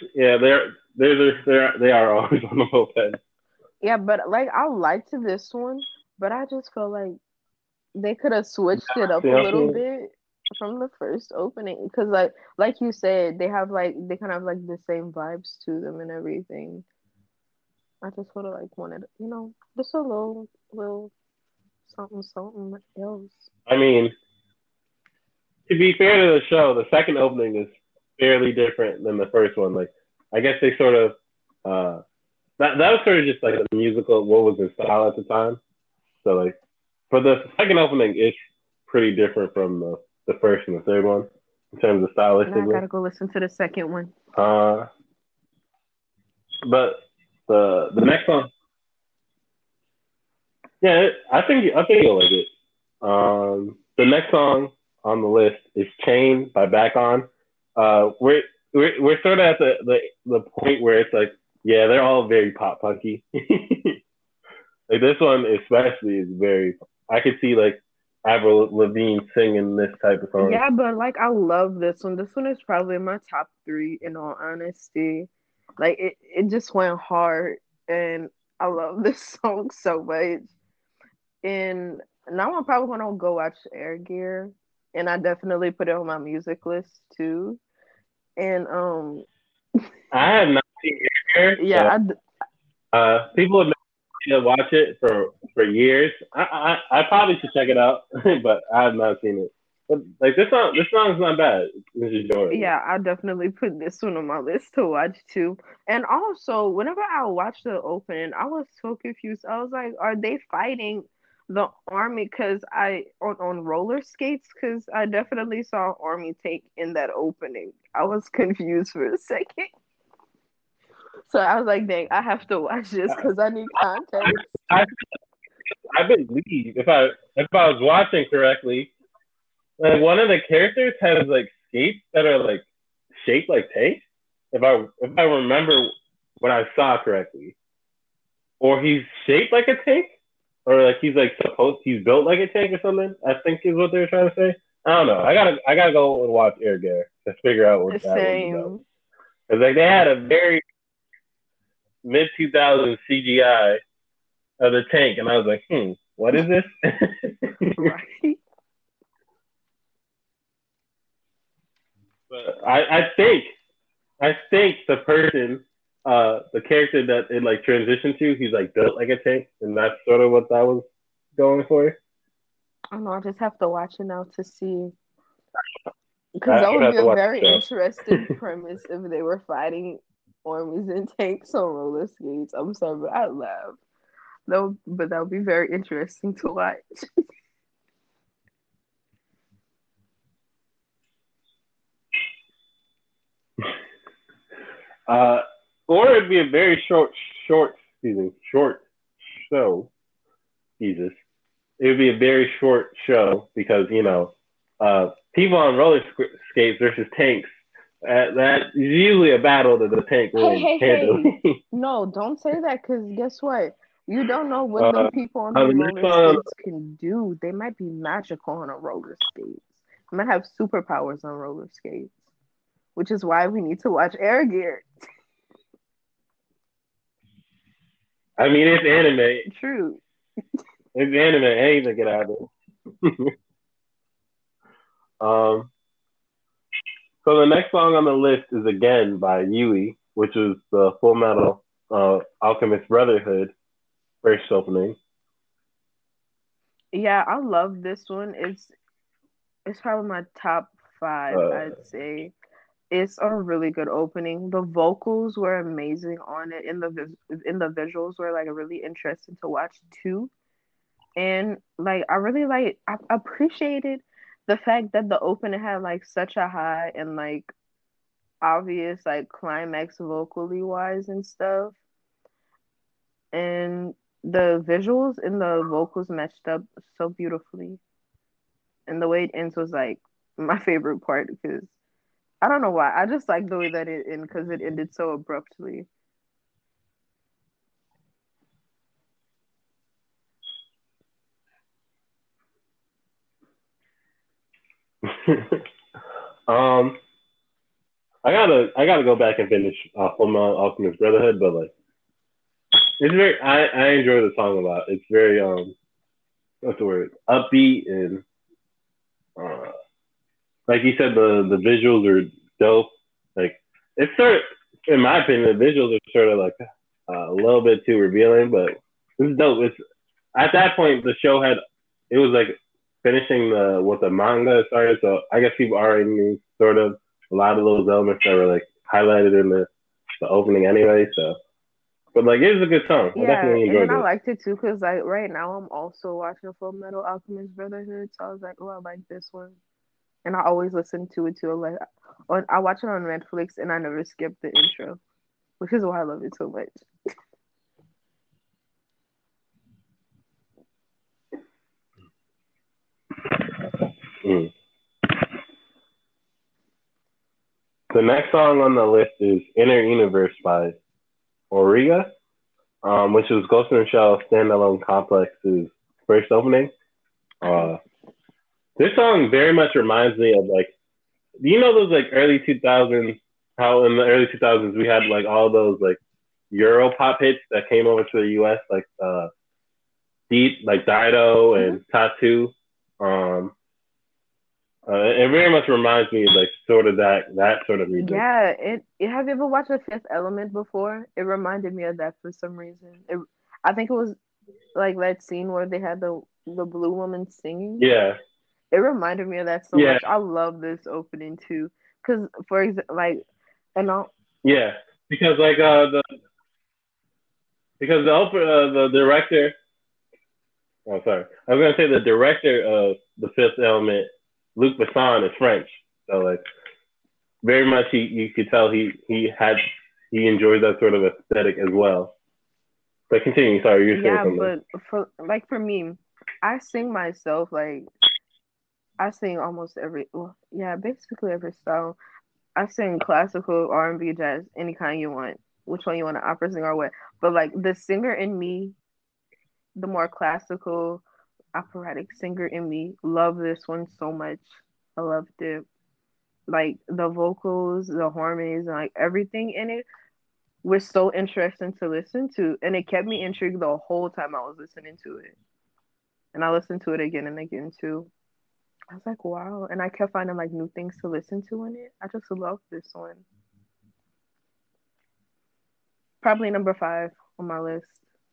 they are always on the moped. yeah. But like I liked this one, but I just felt like they could have switched it up a little bit from the first opening. Cause like you said, they kind of have like the same vibes to them and everything. I just would have like wanted, just a little something else. I mean, to be fair to the show, the second opening is fairly different than the first one. Like, I guess they sort of that was sort of just like a musical what was in style at the time. So like for the second opening, it's pretty different from the first and the third one in terms of stylistically. Now I gotta go listen to the second one. But the next one, yeah, I think you'll like it. The next song on the list is "Chain" by Back On. We're sort of at the point where it's like, yeah, they're all very pop punky. Like this one especially is very. I could see like Avril Lavigne singing this type of song. Yeah, but like I love this one. This one is probably my top three in all honesty. Like it just went hard, and I love this song so much. And now I'm probably gonna go watch Air Gear, and I definitely put it on my music list too. And I have not seen Air Gear. Yeah, people have been to watch it for years. I probably should check it out, but I have not seen it. But like this song is not bad. It's enjoyable. Yeah, I definitely put this one on my list to watch too. And also, whenever I watched the opening, I was so confused. I was like, are they fighting the army? Because on roller skates? Because I definitely saw army tank in that opening. I was confused for a second. So I was like, dang, I have to watch this because I need context. I believe if I was watching correctly, like one of the characters has like skates that are like shaped like tanks. If I remember what I saw correctly, or he's shaped like a tank, or like he's built like a tank or something. I think is what they're trying to say. I don't know. I gotta go and watch Air Gear to figure out what that was about. Because like they had a very mid 2000s CGI of the tank, and I was like, what is this? Right. But I think the person, the character that it like transitioned to, he's like built like a tank, and that's sort of what that was going for. I don't know. I just have to watch it now to see. Because that would be a very interesting premise if they were fighting armies and tanks on roller skates. I'm sorry, but I laugh. But that would be very interesting to watch. Or it'd be a very short show. Jesus. It would be a very short show because, people on roller skates versus tanks, that is usually a battle that the tank wins. Hey. No, don't say that because guess what? You don't know what the people on the roller skates can do. They might be magical on a roller skates. They might have superpowers on roller skates, which is why we need to watch Air Gear. I mean, it's anime. True. It's anime. Anything can happen. um, so the next song on the list is again by Yui, which is the Full Metal Alchemist Brotherhood first opening. Yeah, I love this one. It's probably my top five, I'd say. It's a really good opening. The vocals were amazing on it, and the visuals were like really interesting to watch too. And like I really I appreciated the fact that the opening had like such a high and like obvious like climax vocally wise and stuff. And the visuals and the vocals matched up so beautifully. And the way it ends was like my favorite part because I don't know why. I just like the way that it ended because it ended so abruptly. um, I gotta go back and finish Full Metal Alchemist Brotherhood, but like it's very I enjoy the song a lot. It's very what's the word, upbeat, and uh, like you said, the visuals are dope. Like it's sort of, in my opinion, the visuals are sort of like a little bit too revealing, but it's dope. It's at that point the show had it was like finishing the what the manga started, so I guess people already knew sort of a lot of those elements that were like highlighted in the opening anyway. So, but like it was a good song. I Yeah, definitely and then enjoyed I it. liked it too because like right now I'm also watching Full Metal Alchemist Brotherhood, so I was like, oh, I like this one, and I always listen to it too. Like, I watch it on Netflix, and I never skip the intro, which is why I love it so much. Mm. The next song on the list is Inner Universe by Origa, which was Ghost in the Shell standalone complex's first opening. Uh, this song very much reminds me of like, do you know those like early 2000s? How in the early 2000s we had like all those like Euro pop hits that came over to the US, like Deep, like Dido Hmm. and Tattoo. Um, it very much reminds me of like sort of that sort of music. Yeah, have you ever watched The Fifth Element before? It reminded me of that for some reason. I think it was like that scene where they had the blue woman singing. Yeah, It reminded me of that so yeah, much. I love this opening too, because for example, like, and I'll, yeah. Because like the director. Oh, sorry. I was gonna say the director of The Fifth Element, Luc Besson, is French. So like very much you could tell he enjoys that sort of aesthetic as well. But continue. Sorry, you're saying yeah, something. but for me, I sing myself like I sing almost every well, yeah, basically every style. I sing classical, R&B, jazz, any kind you want. Which one you want to opera sing or what? But like the singer in me, the more classical, operatic singer in me, love this one so much. I loved it. Like the vocals, the harmonies, and like everything in it was so interesting to listen to, and it kept me intrigued the whole time I was listening to it. And I listened to it again and again too. I was like, wow. And I kept finding like new things to listen to in it. I just love this one. Probably number five on my list.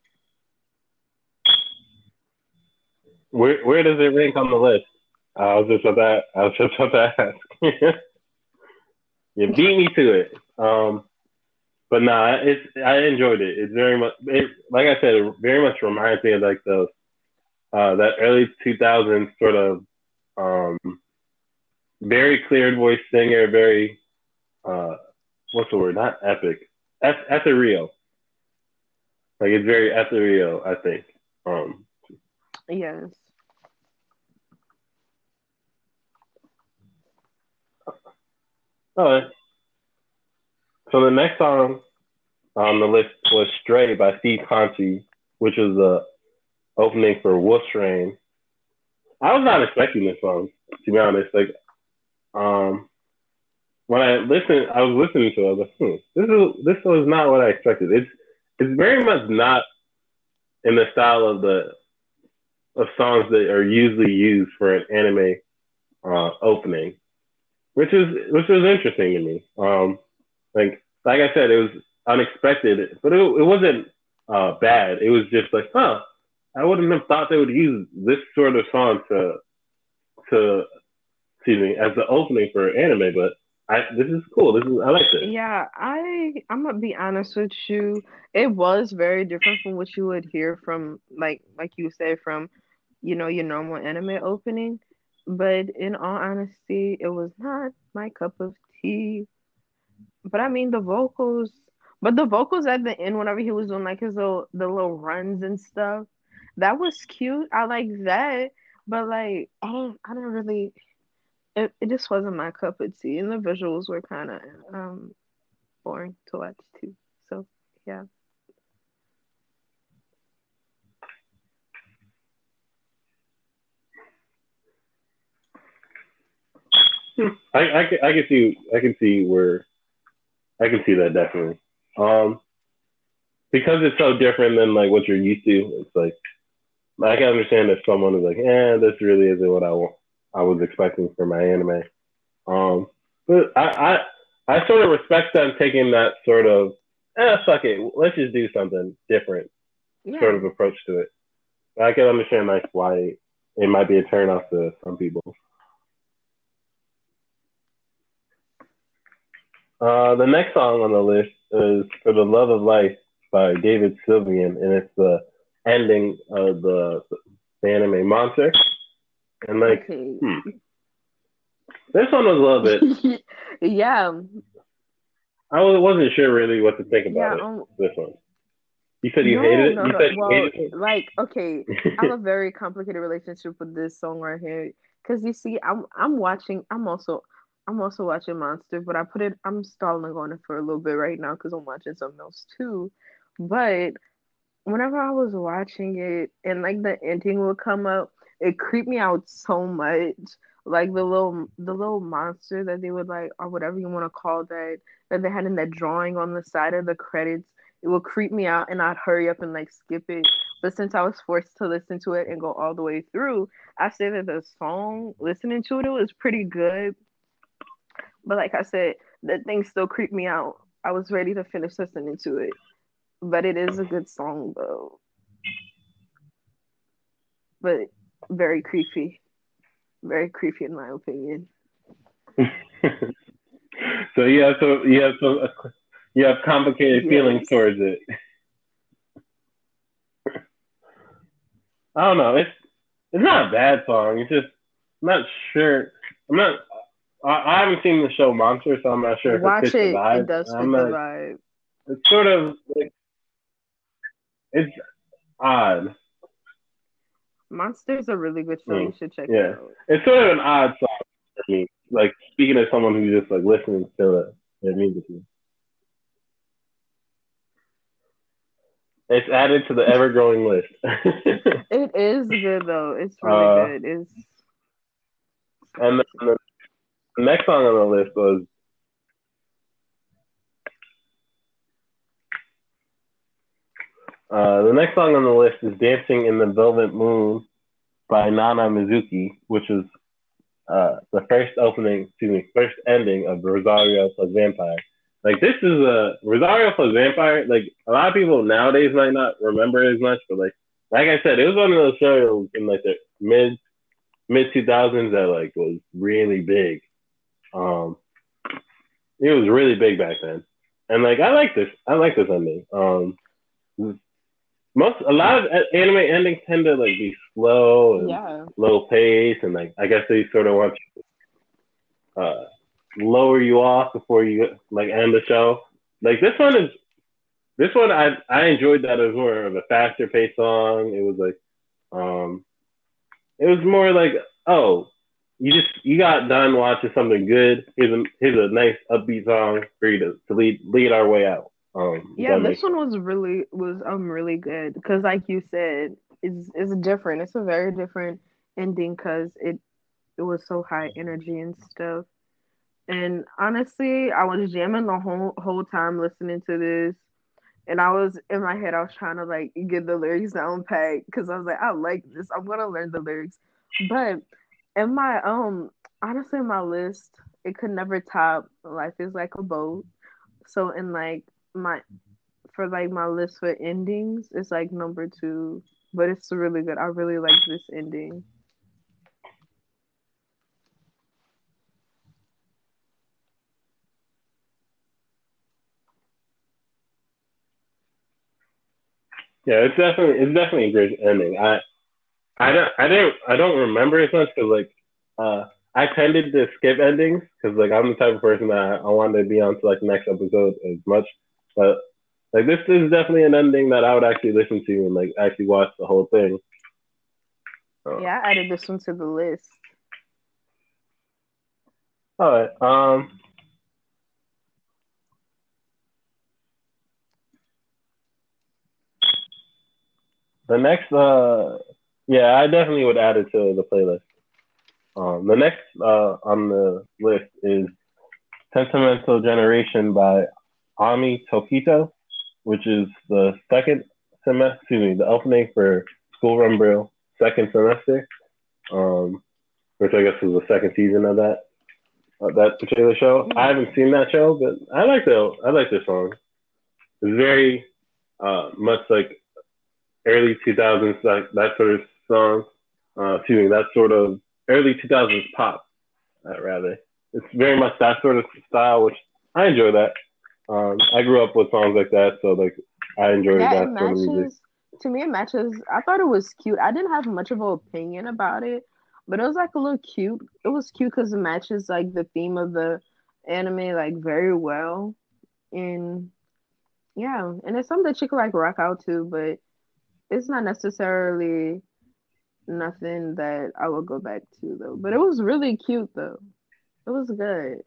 Where does it rank on the list? I was just about to ask. You beat me to it. But nah, I enjoyed it. It's very much like I said, it very much reminds me of like the that early 2000s sort of um very clear voice singer, very uh what's the word? Not epic. Ethereal. Like it's very ethereal, I think. Um Yes. all right. So the next song on the list was Stray by Steve Conti, which was the opening for Wolf's Rain. I was not expecting this song, to be honest. Like um when I was listening to it, I was like, this was not what I expected. It's very much not. in the style of songs that are usually used for an anime opening, which was interesting to me. Like I said, it was unexpected, but it wasn't bad. It was just like, huh, I wouldn't have thought they would use this sort of song to excuse me as the opening for anime, but this is cool. This is I like this. Yeah, I'm gonna be honest with you. It was very different from what you would hear from like you said from your normal anime opening. But in all honesty, it was not my cup of tea. But I mean the vocals at the end whenever he was doing like his little runs and stuff, that was cute. I like that. But like I don't really it just wasn't my cup of tea, and the visuals were kind of boring to watch too. So yeah, I can see where I can see that definitely. Um, because it's so different than like what you're used to. It's like I can understand if someone is like, this really isn't what I was expecting for my anime. Um, but I sort of respect them taking that sort of fuck it, let's just do something different sort yeah. of approach to it. I can understand like why it might be a turn off to some people. The next song on the list is "For the Love of Life" by David Sylvian, and it's the ending of the anime Monster. And like, Okay. this one was a little bit. Yeah, Wasn't sure really what to think about yeah. it. This one. You said you No, hated it. no, You no. said you Well, hated like, okay, I have it. a very complicated relationship with this song right here. Cause you see, I'm watching. I'm also watching Monster, but I'm stalling on it for a little bit right now because I'm watching something else too. But whenever I was watching it and like the ending would come up, it creeped me out so much. Like the little monster that they would like or whatever you want to call that they had in that drawing on the side of the credits, it would creep me out and I'd hurry up and like skip it. But since I was forced to listen to it and go all the way through, I say that the song, listening to it, it was pretty good. But like I said, the thing still creeped me out. I was ready to finish listening to it. But it is a good song though. But very creepy. Very creepy in my opinion. So you have complicated feelings Yes. towards it. I don't know. It's not a bad song. It's just I'm not sure. I'm not. I haven't seen the show Monster, so I'm not sure if it Watch fits the it. It vibe. does I'm fit the not. vibe. It's sort of like it's odd. Monster's a really good show. You Mm, should check it yeah, out. it's sort of an odd song for me. Like speaking of someone who's just like listening to their music, it's added to the ever growing list. It is good though. It's really uh, good. It's and then the next song on the list was the next song on the list is "Dancing in the Velvet Moon" by Nana Mizuki, which is the first ending of Rosario plus Vampire. Like this is a Rosario plus Vampire. Like a lot of people nowadays might not remember it as much, but like I said, it was one of those shows in like the mid 2000s that like was really big. Um, it was really big back then, and like I like this. I like this ending. A lot of anime endings tend to like be slow and yeah. low pace, and like I guess they sort of want uh, lower you off before you like end the show. Like this one I enjoyed that it was more of a faster paced song. It was like um it was more like oh you got done watching something good. Here's a nice upbeat song for you to lead our way out. If Yeah, that this makes one sense. was really good because like you said, it's different. It's a very different ending because it was so high energy and stuff. And honestly, I was jamming the whole time listening to this. And I was in my head, I was trying to like get the lyrics down pat because I was like, I like this. I'm gonna learn the lyrics. But in my honestly my list, it could never top Life is Like a Boat. So in like my for like my list for endings, it's like number two. But it's really good. I really like this ending. Yeah, it's definitely a great ending. I don't remember as much because like I tended to skip endings because like I'm the type of person that I wanted to be on to like the next episode as much, but like this is definitely an ending that I would actually listen to and like actually watch the whole thing. Yeah, I added this one to the list. All right. The next yeah, I definitely would add it to the playlist. The next on the list is Sentimental Generation by Ami Tokito, which is the second semester, excuse me, the opening for School Run Brill second semester, um, which I guess was the second season of that particular show. I haven't seen that show, but I like the song. It's very much like early 2000s, like that sort of song. Excuse me, that sort of early 2000s pop, rather. It's very much that sort of style, which I enjoy that. I grew up with songs like that, so like I enjoyed Yeah, it that sort of music. matches. To me, it matches. I thought it was cute. I didn't have much of an opinion about it, but it was like a little cute. It was cute because it matches like the theme of the anime like very well. And yeah, and it's something that you could like rock out to, but it's not necessarily nothing that I would go back to though. But it was really cute though. It was good.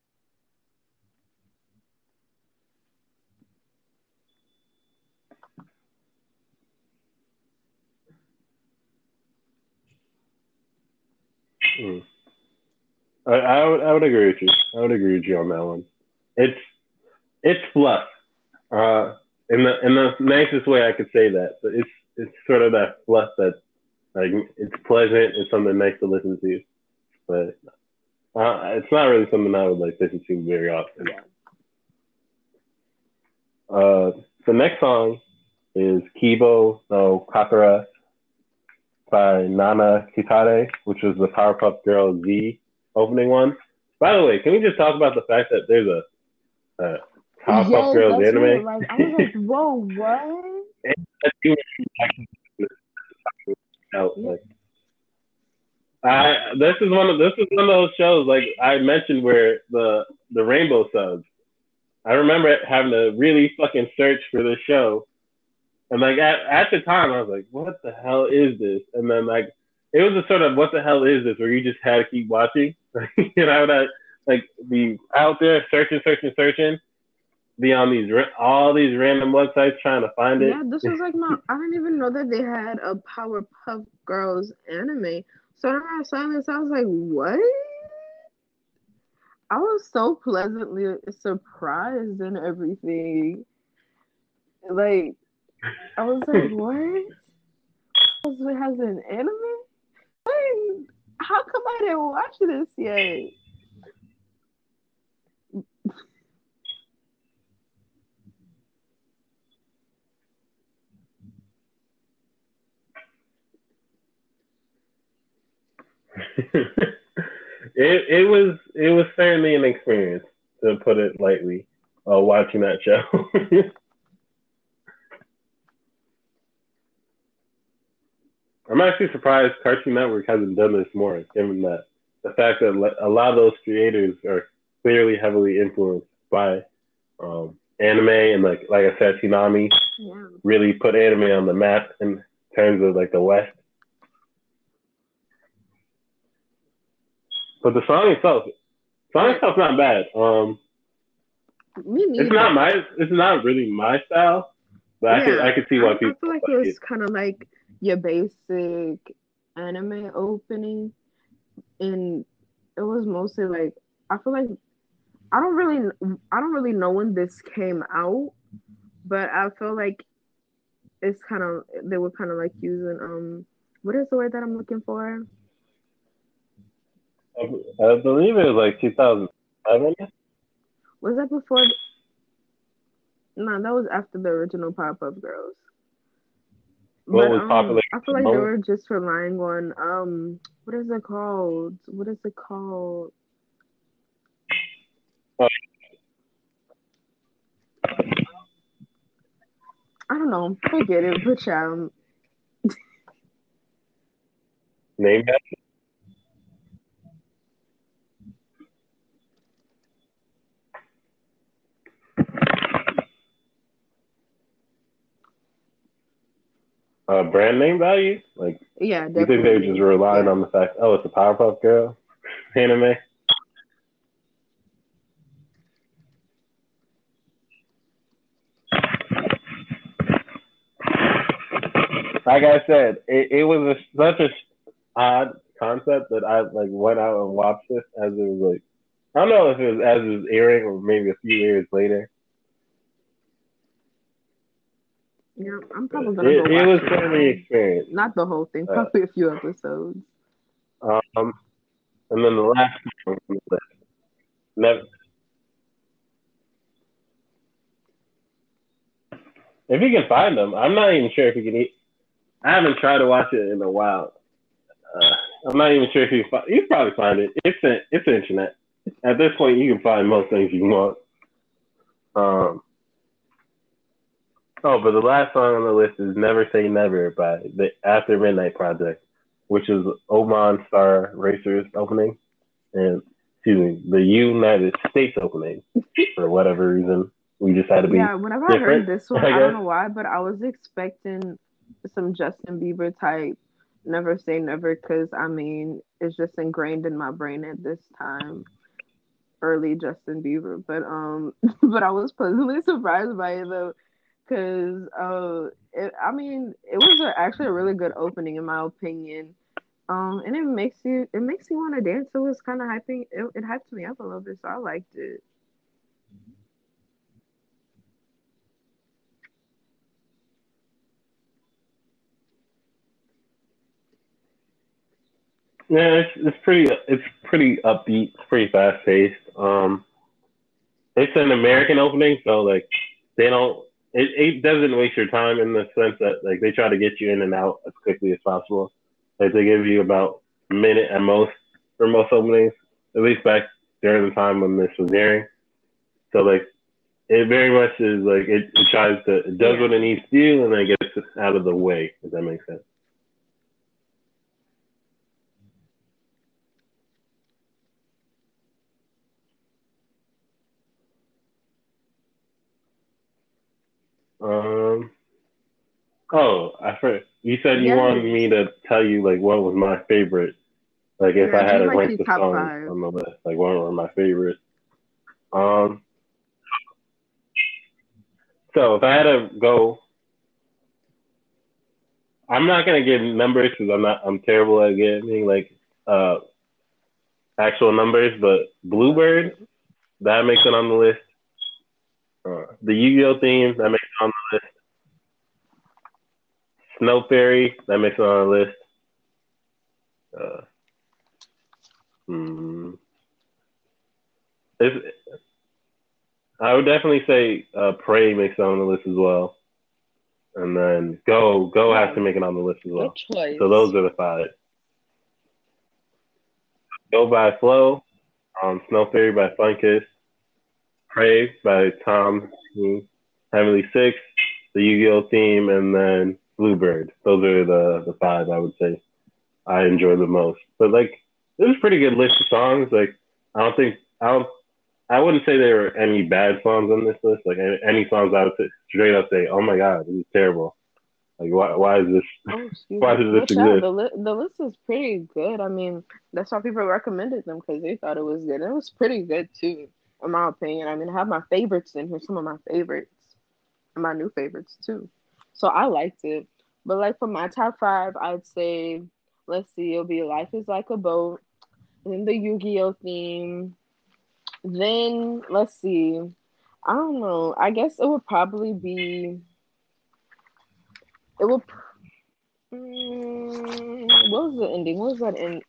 Mm. I would agree with you. I would agree with you on that one. It's it's fluff. Uh, in the nicest way I could say that. But it's sort of that fluff that like it's pleasant. It's something nice to listen to, but it's not really something I would like listen to very often. Yeah. Uh, the next song is Kibo no Kakara by Nana Kitare, which was the Powerpuff Girls Z opening one. By the way, can we just talk about the fact that there's a Powerpuff Yes, Girls that's what anime? like I was like, whoa, what? Yeah. Like, this is one of those shows like I mentioned where the rainbow subs. I remember having to really fucking search for this show, and like at the time I was like, what the hell is this? And then like it was a sort of what the hell is this where you just had to keep watching. And I would like be out there searching, searching, searching, be on all these random websites trying to find it. Yeah, this was like my I didn't even know that they had a Powerpuff Girls anime. So when I saw this, I was like, what? I was so pleasantly surprised and everything. Like I was like, what? It has an anime? What? How come I didn't watch this yet? it was certainly an experience to put it lightly. Watching that show. I'm actually surprised Cartoon Network hasn't done this more, given that the fact that a lot of those creators are clearly heavily influenced by anime and like I said, Tsunami Yeah. really put anime on the map in terms of like the West. But the song itself's not bad. Me It's neither. not my, it's not really my style, but Yeah, I could see why I people feel like it like was it. kind of like your basic anime opening, and it was mostly like I feel like I don't really I don't really know when this came out, but I feel like it's kind of they were kind of like using what is the word that I'm looking for? I believe it was like 2007. Was that before? No, that was after the original Pop-Up Girls. What But was popular I at feel the like they moment? were just relying on what is it called? What is it called? Oh, I don't know. Forget it. But name that. Brand name value? Like, yeah, you think they were just definitely. relying Yeah. on the fact, oh, it's a Powerpuff Girl anime? Like I said, it was such a odd concept that I like went out and watched this as it was like, I don't know if it was as it was airing or maybe a few years later. Yeah, I'm But probably gonna go it watch was it certainly an now. experience. Not the whole thing, Uh, probably a few episodes. um, and then the last one on the list, never, if you can find them, I'm not even sure if you can. I haven't tried to watch it in a while. Uh, I'm not even sure if you can probably find it. It's the internet. At this point, you can find most things you want. Um, oh, but the last song on the list is "Never Say Never" by the After Midnight Project, which is Oman Star Racers opening, and excuse me, the United States opening. For whatever reason, we just had to be Yeah, whenever I heard different, this one, I I don't guess. know why, but I was expecting some Justin Bieber type Never Say Never because I mean, it's just ingrained in my brain at this time, early Justin Bieber. But but I was pleasantly surprised by it though, because I mean, it was actually a really good opening in my opinion. And it makes you want to dance. It was kind of hyping. It hyped me up a little bit, so I liked it. Yeah, it's pretty upbeat, it's pretty fast paced. It's an American opening, so like they don't. It doesn't waste your time in the sense that like they try to get you in and out as quickly as possible. Like they give you about a minute at most for most openings, at least back during the time when this was airing. So like it very much is like it tries to it does what it Yeah. needs to do and then it gets out of the way. If that makes sense. Um. Oh, I forgot. You said you wanted Yes. me to tell you like what was my favorite. Like if Yeah, I had give to like rank your the top songs five. on the list, like what were my favorites. Um. So if I had to go, I'm not gonna give numbers because I'm terrible at giving like uh actual numbers. But Bluebird that makes it on the list. The Yu-Gi-Oh theme that makes it on the list. Snow Fairy that makes it on the list. Uh, hmm, it's, I would definitely say Prey makes it on the list as well, and then Go has Yeah, to make it on the list as good well. So choice. those are the five. Go by Flow, Snow Fairy by Funkiss, Prey by Tom, Heavenly Six, the Yu-Gi-Oh theme, and then Bluebird. Those are the five I would say I enjoy the most. But like, it was a pretty good list of songs. Like, I don't I wouldn't say there were any bad songs on this list. Like any songs I would straight up say, oh my god, this is terrible. Like why is this Oh, excuse why me. does this But yeah, exist? the list is pretty good. I mean, that's why people recommended them because they thought it was good. It was pretty good too, in my opinion. I mean, I have my favorites in here, some of my favorites, and my new favorites too. So I liked it. But like for my top five, I'd say, let's see, it'll be Life is Like a Boat, and then the Yu-Gi-Oh theme. Then let's see. I don't know. I guess it would probably be. It would. What was the ending? What was that end?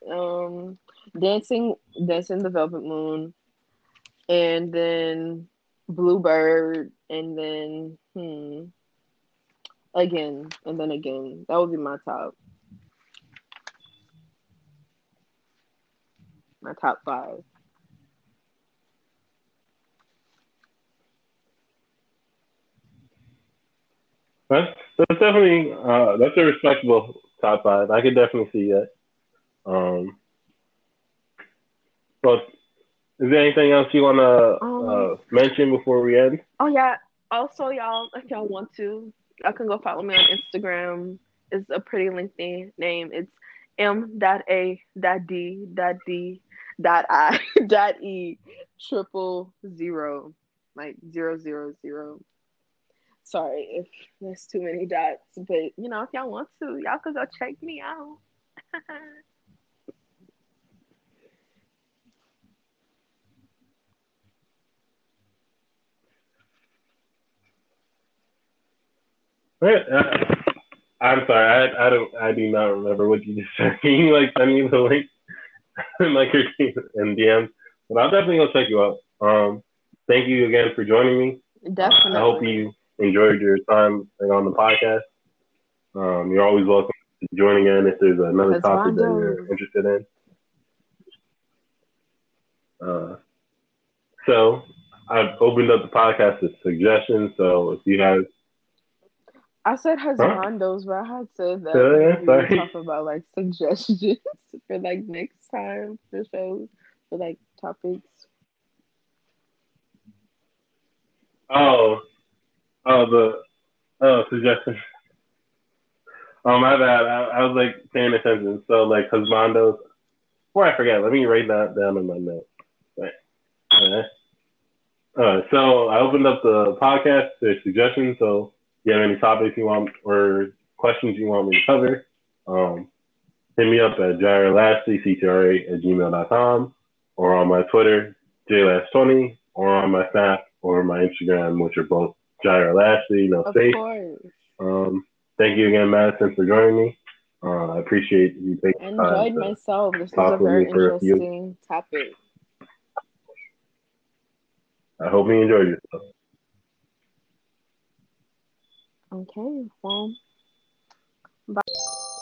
Dancing the Velvet Moon, and then Bluebird, and then again, and then again. That would be my top five. That's definitely that's a respectable top five. I could definitely see that. Um, but is there anything else you want to Um. mention before we end? Oh yeah. Also, y'all, if y'all want to, y'all can go follow me on Instagram. It's a pretty lengthy name. It's m.a.d.d.i .e triple zero, like 000. Sorry if there's too many dots, but if y'all want to, y'all could go check me out. Right, I'm sorry, I do not remember what you just said. Can you like send me the link in like your in DMs? But I'll definitely go check you out. Thank you again for joining me. I hope Definitely. you enjoyed your time on the podcast. You're always welcome to join again if there's another Cause topic that you're Rondo. interested in. Uh, so I've opened up the podcast to suggestions. So if you have, I said huh? husbandos, but I had said Say that that again? we were Sorry. talking about like suggestions for like next time for shows for like topics. Oh, the suggestions. My bad. I was like paying attention. So like husbandos. Before I forget, let me write that down in my notes. Right. Okay. So I opened up the podcast to suggestions. So if you have any topics you want or questions you want me to cover, um, hit me up at jairlashley, CTRA at gmail.com, or on my Twitter, JLash20, or on my Snap or my Instagram, which are both Jair Lashley, no Of space. course. Thank you again, Madison, for joining me. I appreciate you taking I the time enjoyed to myself. This was a talk with me very for a few. interesting topic. I hope you enjoyed yourself. Okay, well, bye.